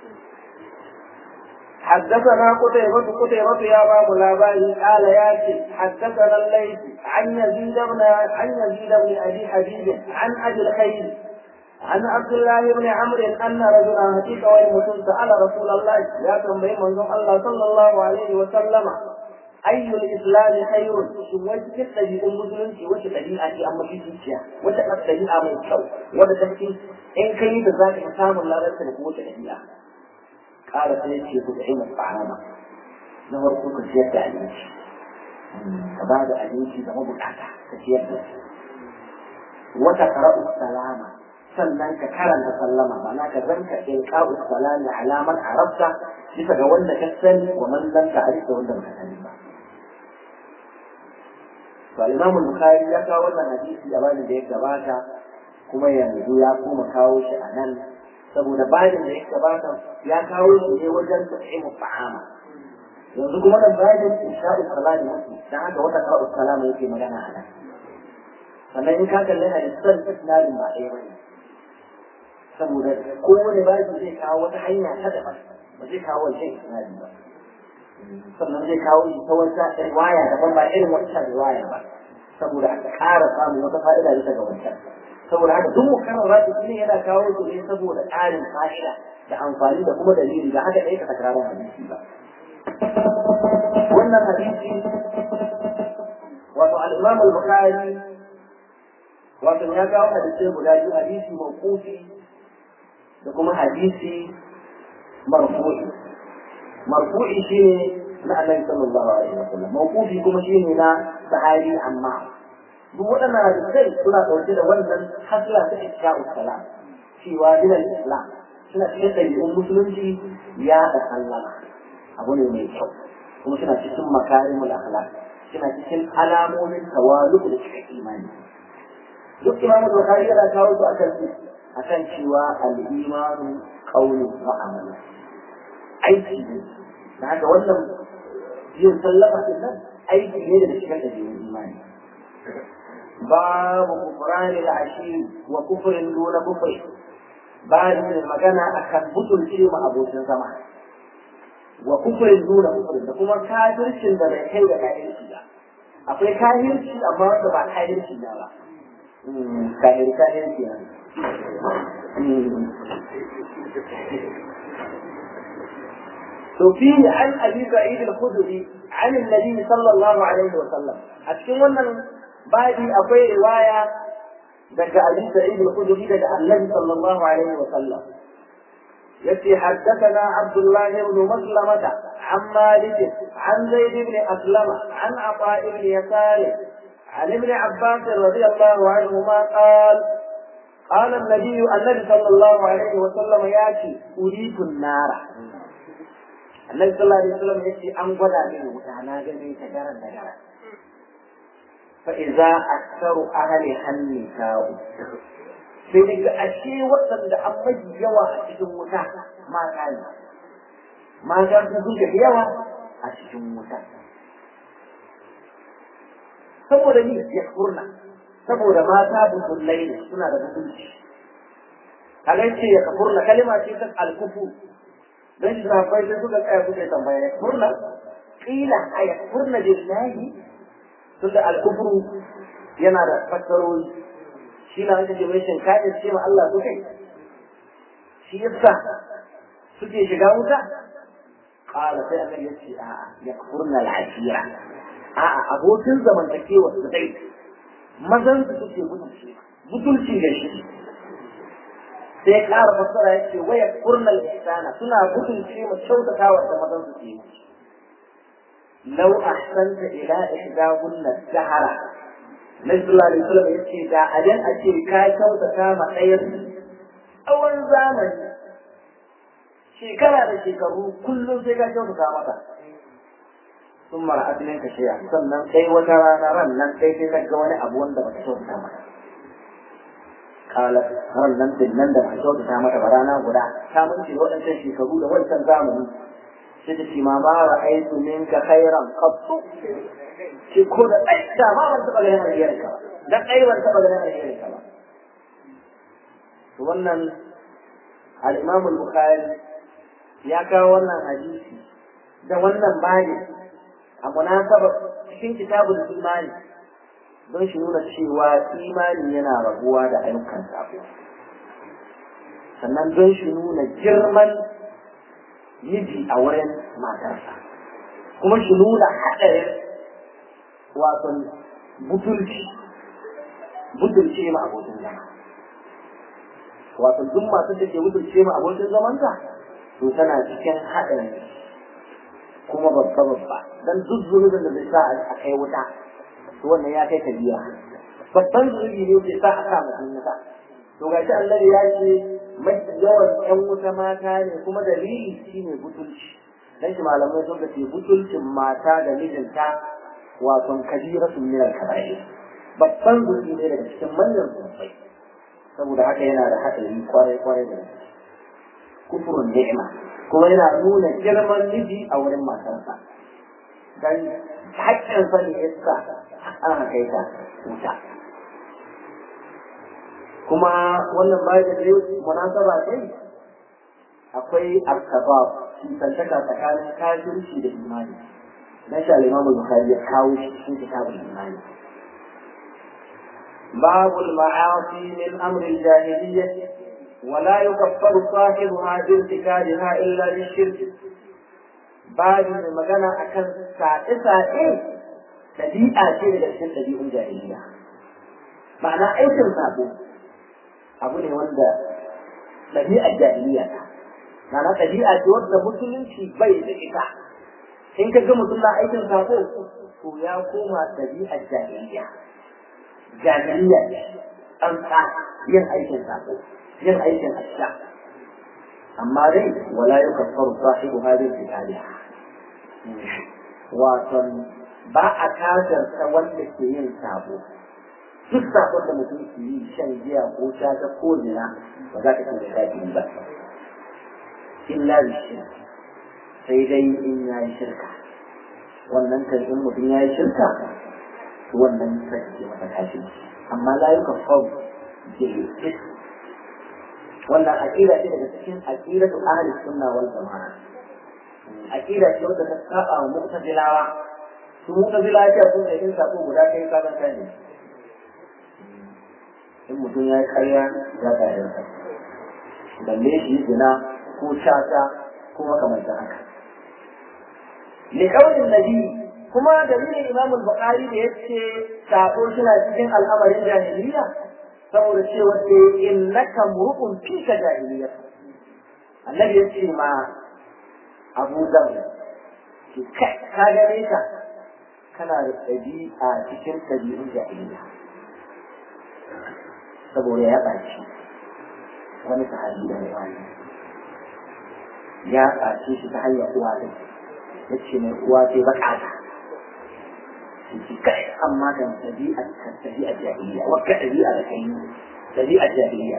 حدثنا قتيبة قتيبة يا باب الأباني قال ياتي حدثنا الليث عن يزيد بن عن يزيد بن أبي حبيب عن أبي الخير عن عبد الله بن عمرو أن رجلا هتيك والمسلم سأل رسول الله يا تنبئ من الله صلى الله عليه وسلم أي الإسلام خير وجه تجي المسلم وجه تجي أتي أما في الدنيا وجه تجي أما الشو وجه تجي إن كيد ذاك إنسان لا رسل قوة الدنيا قال سيدي تدعين الطعام نور كوك سيادة عليك فبعد عليك بمضي الأعتى سيادة وتقرأ السلام sannan ka karanta sallama ma'ana ka zanka ilqa'u salami ala man arabta bisa ga wanda ka sani wa man lam ta'rif da wanda baka sani ba to Imam Bukhari ya kawo wannan hadisi a bayan da ya gabata kuma yanzu ya kuma kawo shi a nan saboda bayan da ya gabata ya kawo shi ne wajen ta'imu ta'ama yanzu kuma nan bayan isha'u salami mutum dan haka wata qa'u salama yake magana a nan sannan in ka kalle hadisan isnadin ba ɗaya bane saboda kowane baji zai kawo wata hanya ta daban ba zai kawo wancan isnadi ba sannan zai kawo shi ta wata riwaya daban ba irin wancan riwaya ba saboda aka ƙara samun wata fa'ida bisa ga wancan saboda haka duk mukarar rafi ne yana kawo su ne saboda ƙarin fa'ida da amfani da kuma dalili da haka ɗaya ka takrarin hadisi ba wannan hadisi wato al-Imam al-Bukhari wato ya kawo hadisi guda biyu hadisi mawqufi da kuma hadisi marfu'i marfu'i shine na Annabi sallallahu alaihi wasallam mawqufi kuma shine na sahabi amma duk waɗannan hadisai suna ɗauke da wannan hasla ta isha'u salam cewa dinan islam suna cikin ɗabi'un musulunci ya da sallama abu ne mai kyau kuma suna cikin makarimul akhlaq suna cikin alamomin tawalu da cikin imani duk imamu Bukhari yana kawo su akan akan cewa al-imanu qawlun wa amalun aiki ne da haka wannan yin sallama din nan aiki ne da cikin dabi'un imani babu kufrani al-ashi wa kufrin duna kufri ba ni magana akan mutunci ma abokin zama wa kufrin duna kufrin da kuma kafircin da bai kai da kafirci ba akwai kafirci amma wanda ba kafirci da ba kafir kafirci ne وفيه عن أبي سعيد الخدري عن النبي صلى الله عليه وسلم أتكلم wannan babi akwai riwaya daga Abi Sa'id al-Khudri daga Annabi sallallahu alaihi wasallam yace haddathana Abdullah ibn Maslamah عن مالك عن زيد بن أسلم عن عطاء بن يسار عن ابن عباس رضي الله عنهما قال قال النبي النبي صلى الله عليه وسلم ياتي أريد النار النبي صلى الله عليه وسلم يأتي أنقذ منه وتعالى جميع تجارا تجارا فإذا أكثر أهلها النساء سيدك أشي وطن لأمج يوى أشتم متاح ما كان ما كان تقول يوى أشتم متاح saboda ni ya furna saboda mata budullai ne suna da budulci kaga ce ya furna kalima ce ta alkufu dan shi sahabbai sai suka tsaya suka tambaya ya furna qila ay furna billahi tunda alkufru yana da fassarori shi na ake ce mai shin ka ce ma Allah su kai shi yasa suke shiga wuta qala sai annabi ya ce a'a yakfurna al-ashira a'a abokin zamantakewa su dai mazan su suke mutunci mutunci da shi sai ƙara fassara ya ce waya kurnal ihsana suna mutunci mu kyautata wa da mazan su ke law ahsanta ila ihdahunna dahara nabi sallallahu alaihi wasallam yace da adan a ce ka kyautata ma ɗayar tsawon zamani shekara da shekaru kullum sai ka kyautata mata ثم رأت منك شيئا sannan kai wata rana ran nan kai sai ka wani abu wanda ba ka kyautata mata kala ran nan din nan da ba kyautata mata ba rana guda ta mun ce waɗannan shekaru da wancan zamani sai ta ce ma ma ra'aytu minka khairan qattu ce ko da ai da ma ban taɓa ganin alherin ka ba dan ai ban taɓa ganin alherin ka ba to wannan al-Imam al-Bukhari ya kawo wannan hadisi da wannan bayi a munasaba cikin kitabul imani don shi nuna cewa imani yana rabuwa da ayyukan sabo sannan don shi nuna girman miji a wurin matarsa kuma shi nuna haɗarin wato butulci butulce ma abokin zama wato duk masu da ke butulce ma abokin zamanta to tana cikin haɗarin kuma babba babba dan duk zunubin da zai sa a kai wuta to wannan ya kai kabiya babban zunubi ne zai sa a sa mutum wuta to ga shi Allah ya ce mai yawan ƴan wuta mata ne kuma dalili shine butulci dan shi malamai sun ce butulcin mata da mijinta wato kabiratun min al-kaba'ir babban zunubi ne daga cikin manyan zunubai saboda haka yana da haɗari kwarai kwarai da kufurun ni'ima kuma yana nuna girman miji a wurin matarsa dan haƙƙin sa ne yasa ana kai ta wuta kuma wannan bayan da yau munasaba ce akwai al-kabab tantaka tsakanin kafirci da imani dan shi al-Imam Bukhari ya kawo shi cikin kitabul imani babul ma'asi min amri al-jahiliyyah ولا يكفر صاحبها بارتكابها الا بالشرك بعد ما magana akan sa'i sa'i dabi'a ce daga cikin dabi'un jahiliya ma'ana aikin sabo abu ne wanda dabi'ar jahiliya ma'ana dabi'a ce wanda musulunci bai da ita in ka ga mutum na aikin sabo to ya koma dabi'ar jahiliya jahiliya an sa yin aikin sabo yin aikin asha amma dai wala yukaffaru sahibu hadhihi al-bid'ah wato ba a kafirta wanda ke yin sabo duk sabon da mutum ke yi shan giya ko shata ko zina ba za ka ce da kafiri ba illa bi sai dai in yayi shirka wannan kan in mutum yayi shirka to wannan sai ke masa kafiri amma la yukaffaru bi wannan aqida ce daga cikin aqidatu ahli sunna wal jamaa aqida ce wadda ta saba wa mu'tazilawa su mu'tazilawa ce sun da yin sako guda kai ka san kai in mutum ya yi karya ya kayar sa balle shi zina ko shata ko makamantan haka li qaulin nabi kuma dalilin imam al-bukhari da yace sako suna cikin al'amarin jahiliya saboda cewa sai innaka murqun fi jahiliya annabi yace ma Abu Dawud ki kai ka gare ka kana da ɗabi'a cikin ɗabi'un jahiliya saboda ya ɓaci wani sahabi da wani ya ɓace shi ta hanyar uwa ɗin ya ce mai uwa ce baƙata shi kai amma kan ɗabi'ar kan ɗabi'ar jahiliya wakka ɗabi'a da kai ɗabi'ar jahiliya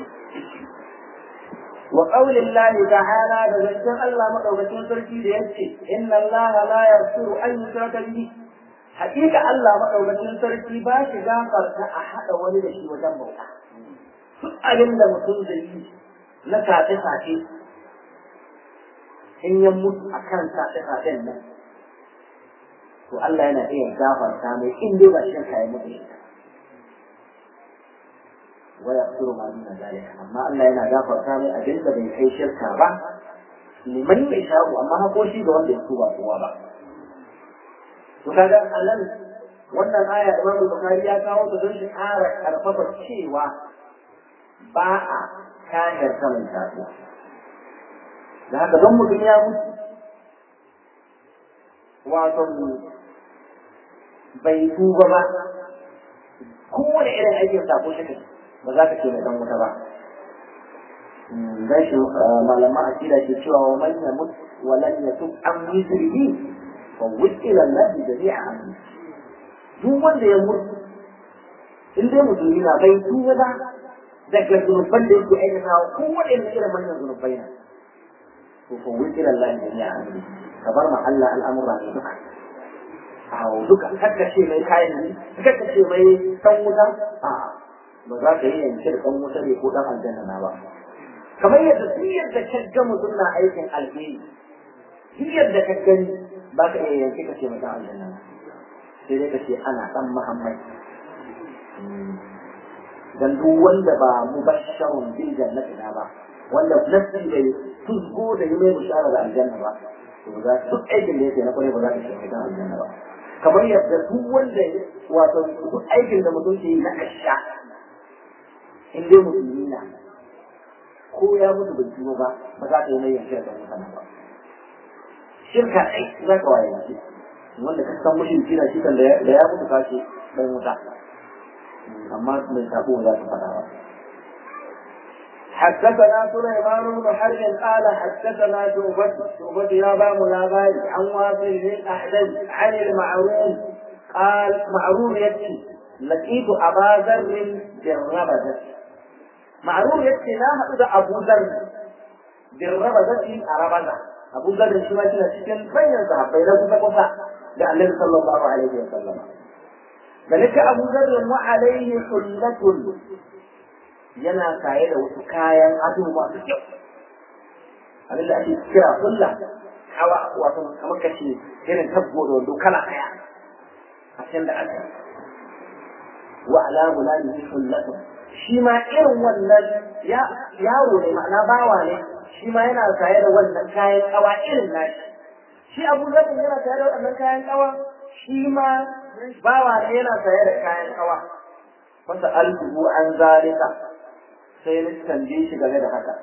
wa qawlin lahi ta'ala da zancen Allah madaukakin sarki da yace inna Allah la yaghfiru an yushraka bihi hakika Allah madaukakin sarki ba shi gafarta a hada wani da shi wajen bauta duk abin da mutum zai yi na sace sace in ya mutu akan sace sacen nan to Allah yana iya gafarta mai in dai ba shi kai mutu wa yaghfiru ma duna zalika amma Allah yana gafarta mai abin da bai kai shirka ba liman yasha'u amma ko shi ga wanda ya tuba kowa ba to kaga anan wannan aya Imam Bukhari ya kawo ta don shi ƙara karfafa cewa ba a kayar saman tafiya da haka don mutum ya mutu wato bai tuba ba kowane irin aikin sako shi ba za ka ce mai dan wuta ba dan shi malaman akida ke cewa wa man yamut wa lan yatub an wizrihi fa wukila lillahi jami'an duk wanda ya mutu in dai musulmi na bai tuba ba daga zunuban da yake aikatawa ko waɗanda irin manyan zunubai na to fa wukila lillahi jami'an ka bar ma Allah al'amura ne duka awo duka kakkace mai kayan ne kakkace mai san wuta a'a ba za ka yi yanke da ɗan wuta ne ko ɗan aljanna na ba kamar yadda duk yadda ka ga mutum na aikin alheri duk yadda ka gani ba ka iya yanke ka ce mai ɗan aljanna na sai dai ka ce ana ɗan Muhammad dan duk wanda ba mubashsharun bil jannati na ba wanda nafsi bai tuzgo da yi mai bishara da aljanna ba to za ka duk aikin da yake na kwarai ba za ka ce mai ɗan aljanna ba kamar yadda duk wanda wato duk aikin da mutum ke yi na asha in dai musulmi na ko ya mutu bai tuba ba ba za ka yi mai yanke da mutane ba shirka ai za ka waye shi wanda ka san mushriki na shi kan da ya mutu kashi dan wuta amma mai sabo za ka fada ba حدثنا سليمان بن حرب قال حدثنا شعبة شعبة يا بام الآباء عن واصل بن الأحدث عن المعروف قال معروف يكفي لقيت أبا ذر بالربذة معروف يكفي لا هذا أبو ذر بالربذة أربذة أبو ذر شو ما كنا شكل بين الذهب بين الذهب وفاء لأن النبي صلى الله عليه وسلم ذلك أبو ذر وعليه حلة yana saye da wasu kayan ado masu kyau abin da ake kira hulla hawa wato kamar kace irin tabbo da wando kala daya a cikin da aka wa alamu la yuhillatu shi ma irin wannan ya yaro ne ma'ana bawa ne shi ma yana saye da wannan kayan kawa irin nashi shi Abu Zaid yana saye da wannan kayan kawa shi ma bawa ne yana saye da kayan kawa wanda albu an zalika sai na tambaye shi game da haka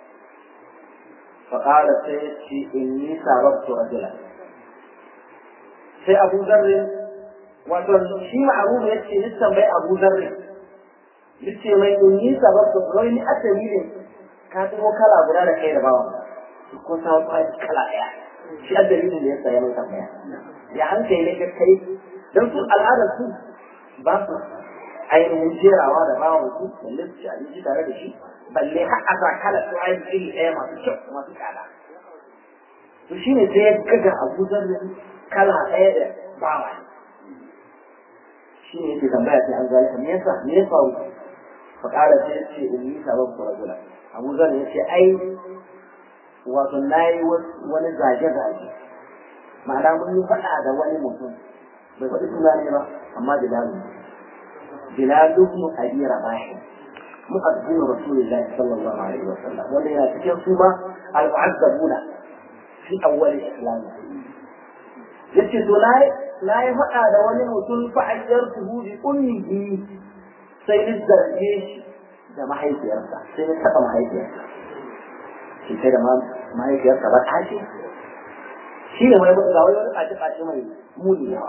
faƙala sai ya ce in yi sababtu rajula sai Abu Zarri wato shi ma'arufu ya ce ni tambayi Abu Zarri ya ce mai in yi sababtu wai ni asali ne ka tumo kala guda da kai da bawan ko sa wata kala ɗaya shi a dalilin da ya saya mai tambaya ya hankali ne ka kai don su al'adar su ba su ainihin jerawa da bawan su balle su ci abinci tare da shi balle har a sa kala su ainihin iri ɗaya masu kyau masu tsada to shi ne sai ya gaga Abu Zarri kala ɗaya da bawa shi ne yake tambaya sai an zalika me yasa me ya faru fa qala sai ce inni sababtu rajula Abu Zar ya ce ai wato nayi wani zage zage ma'ana mun yi faɗa da wani mutum bai faɗi suna ne ba amma Bilal Bilal ibn Abi Rabah mu'azzin Rasulullah sallallahu alaihi wasallam wanda yana cikin su ma al-mu'azzabuna fi awwal islam yace to nayi nayi faɗa da wani mutum fa ajjartuhu bi ummihi sai ni zarge shi da mahaifiyarsa sai ni taɓa mahaifiyarsa shi sai da mahaifiyarsa ba ta ce shi ne mai ga wani ɓace-ɓace mai muni yawa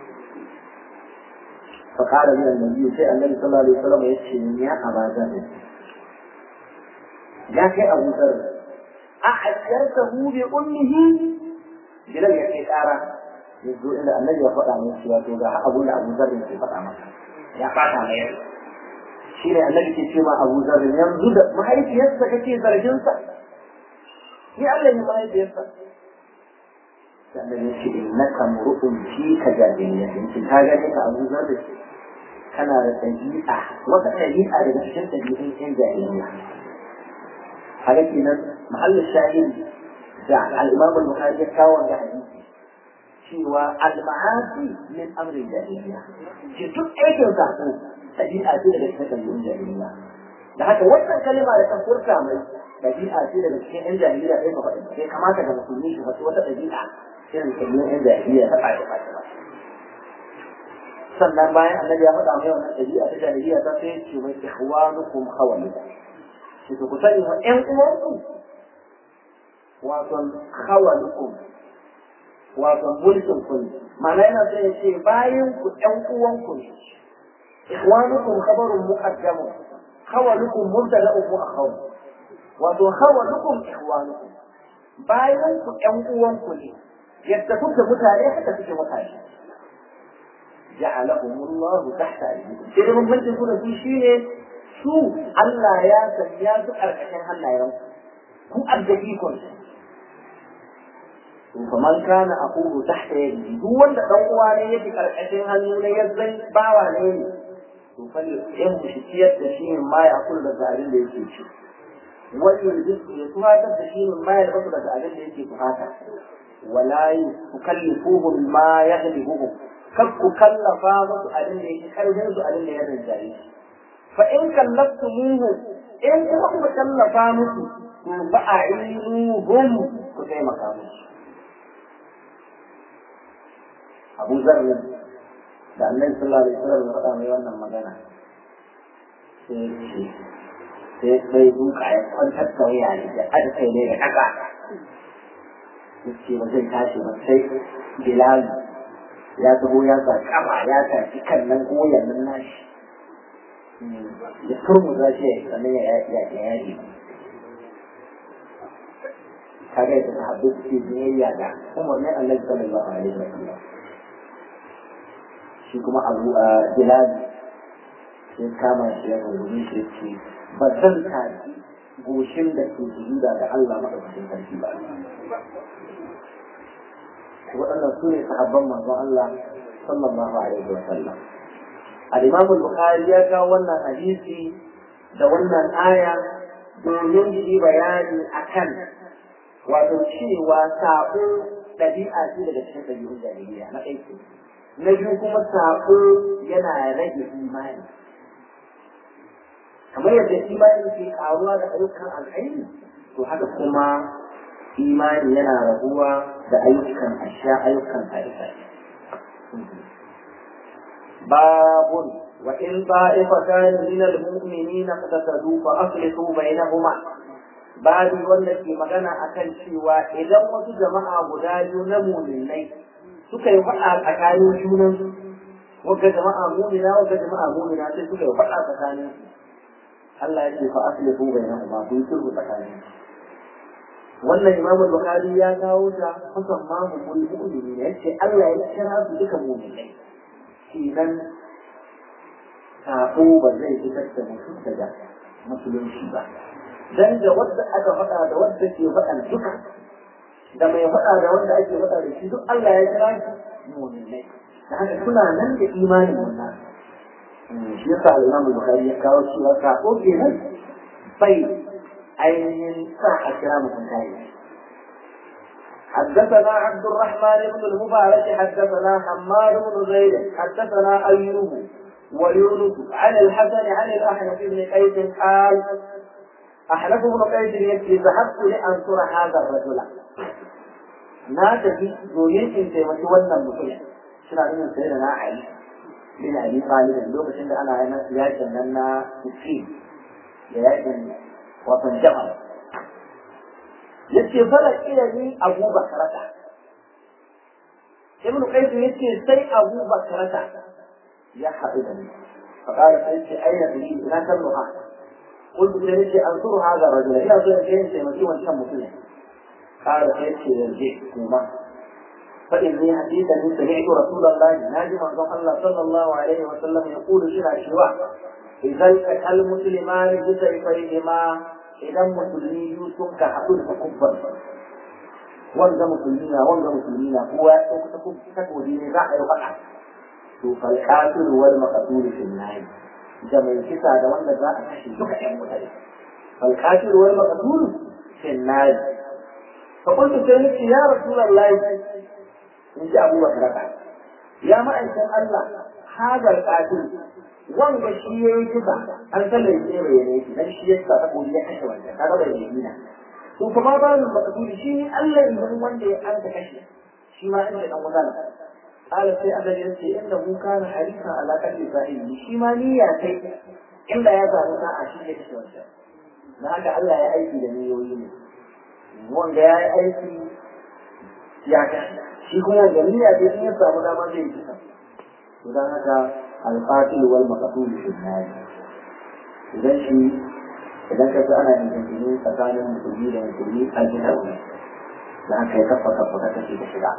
فقال لي النبي سي النبي صلى الله عليه وسلم يشي يا أبا ذر يا كي أبو ذر أعجرته بأمه بلم يكي تارا يقول إلا النبي يفضل عن السياط وقال أبو أبو ذر يكي فضل عمك يا فاتح عليه شيء النبي كيما أبو ذر ينزل ما هي يسا كي ذرجنسا يا الله ما هي يسا النبي يشي إنك مرؤ فيك جاهلية يمكن هذا لك أبو ذر kana da ɗabi'a wata ɗabi'a daga cikin ɗabi'un ƴan jahiliya haka kenan mahallin shahid da al-Imam al-Bukhari ya kawo da hadisi cewa al-ma'asi min amri jahiliya shi duk aikin sa ko ɗabi'a ce daga cikin ɗabi'un jahiliya da haka wannan kalma da ta furta mai ɗabi'a ce daga cikin ƴan jahiliya sai ka faɗi sai kamata ga musulmi shi faɗi wata ɗabi'a irin ɗabi'un ƴan jahiliya ta faɗi faɗi sannan bayan annabi ya faɗa mai wannan ɗabi'a ta jahiliya ta sai ce mai ikhwanukum khawalikum shi ku sani wa ƴan uwanku wato khawalikum wato mulkin ku ma'ana yana so ya ce bayan ku ƴan uwanku ne ikhwanukum khabarun muqaddamun khawalikum mubtada'un mu'akhkhar wato khawalikum ikhwanukum bayan ku ƴan uwanku ne yadda kuke mutane haka suke mutane جعلهم الله تحت أيديكم sai mun bance su da su shine su Allah ya sanya su karkashin hannayen ku addaki ku to kaman kana aqulu tahta yadi duk wanda dan uwa ne yake karkashin hannu ne yanzan bawa ne to fa in shi ciyar da shi ma ya kula da garin da yake ci wani rizqi ya tuhatar da shi ma ya kula da garin da yake tuhata wala yukallifuhum ma yaghlibuhum kakku kallafa musu abin da yake karfin su abin da ya rinjaye fa in kallaftumuhu in kuma ku kallafa musu to fa a'inuhum ku taimaka musu Abu Zarr da Annabi sallallahu alaihi wasallam ya faɗa mai wannan magana sai sai sai duka ya kwantar da wuya ne da aka kai ne da kaka yace ba zai tashi ba sai Bilal ya taho ya sa kafa ya tafi kan nan goyon nan nashi ya turmu za shi sannan ya ya yaji kaga da sahabbai suke biyayya da umarnin Annabi sallallahu alaihi wasallam shi kuma Abu Bilal sai kama shi ya rubuce shi ce ba zan tafi goshin da ke sujuda da Allah madaukakin sarki ba waɗannan su ne sahabban manzon Allah sallallahu alaihi wa sallam al-Imam al-Bukhari ya kawo wannan hadisi da wannan aya domin yi bayani akan wato cewa sabo ɗabi'a ce daga cikin ɗabi'un jahiliya na ɗaya na biyu kuma sabo yana rage imani kamar yadda imani ke ƙaruwa da ayyukan alkhairi to haka kuma imani yana rabuwa da ayyukan asha ayyukan ta'isa babun wa in ta'ifatan min al-mu'minina qatadu fa aslihu bainahuma babu wanda ke magana akan cewa idan wasu jama'a guda biyu na mu'minai suka yi faɗa tsakanin junan wanda jama'a mu'mina wanda jama'a mu'mina sai suka yi faɗa tsakanin Allah ya ce fa aslihu bainahuma kun sulhu tsakanin wannan Imam Bukhari ya kawo ta kusan ma mu mu'mini ne yace Allah ya kira su duka mu'minai kinan sabo ba zai fitar da mutum daga musulunci ba dan da wanda aka faɗa da wanda ke faɗan duka da mai faɗa da wanda ake faɗa da shi duk Allah ya kira shi mu'minai da haka kuna nan da imanin wannan shi yasa al-Imam Bukhari ya kawo cewa sako kenan bai ainihin sa a kira mutum kai. حدثنا عبد الرحمن بن المبارك حدثنا حماد بن زيد حدثنا أيوب ويونس عن الحسن عن الأحنف بن قيس قال أحنف بن قيس يكفي ذهبت لأنصر هذا الرجل ما تجي زوجين إن تيمتي ولا مسلم شنو عندنا سيدنا علي بن أبي طالب اللوكس عند أنا أنا ياكل لنا مسكين ياكل وطن جمل yace fara ilimi Abu Bakrata Ibn Qais yace sai Abu Bakrata ya haɗu da ni faqala sai ce aina bi ina kalluha qultu da yace ansuru hada rajul ila zai ce sai mutum wancan mutum qala sai ce yaje kuma fa inni hadithan sami'tu rasulullahi naji manzon Allah sallallahu alaihi wa sallam yaqulu shira shiwa idan kal muslimani bi sayfihima idan musulmi biyu sun ka haɗu da kubbar wanda musulmi na wanda musulmi na kowa ya ɗauka ta kubbar ta kodi ne za a yi faɗa to falƙatul wal maqtul fil nayi da mai kisa da wanda za a kashe duka ƴan mutane falƙatul wal maqtul fil nayi fa kuntu sai ni ya rasulullahi in ji Abu Bakar ya ma'aikin Allah hadal qatil wanda shi ya yi kisa an sallar ne mai ne dan shi ya sa saboda ya kashe wanda kaga bai yi na to kuma ba mu makasudi shi Allah idan wanda ya an kashe shi ma inda dan wazana qala sai Allah ya ce inda mu kana halifa ala kalli sahibi shi ma niyya kai inda ya zaru ta a shi ya kashe wanda dan haka Allah ya aiki da niyoyi ne wanda ya yi aiki ya kashe shi kuma da niyya da ya samu dama zai yi kisa to dan haka القاتل والمقتول في النار إذا شيء إذا كنت أنا من المسلمين فكان المسلمين المسلمين الجنة لأن كي كفى كفى كفى في الشرع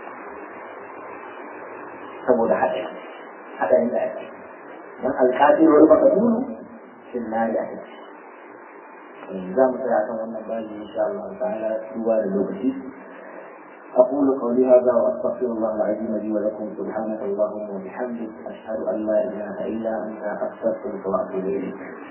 سبب حتى حتى عند أكل القاتل والمقتول في النار أكل إذا متعلم النبي إن شاء الله تعالى دوار الوقت أقول قولي هذا وأستغفر الله العظيم لي ولكم سبحانك اللهم وبحمدك أشهد أن لا إله إلا أنت أستغفرك وأتوب إليك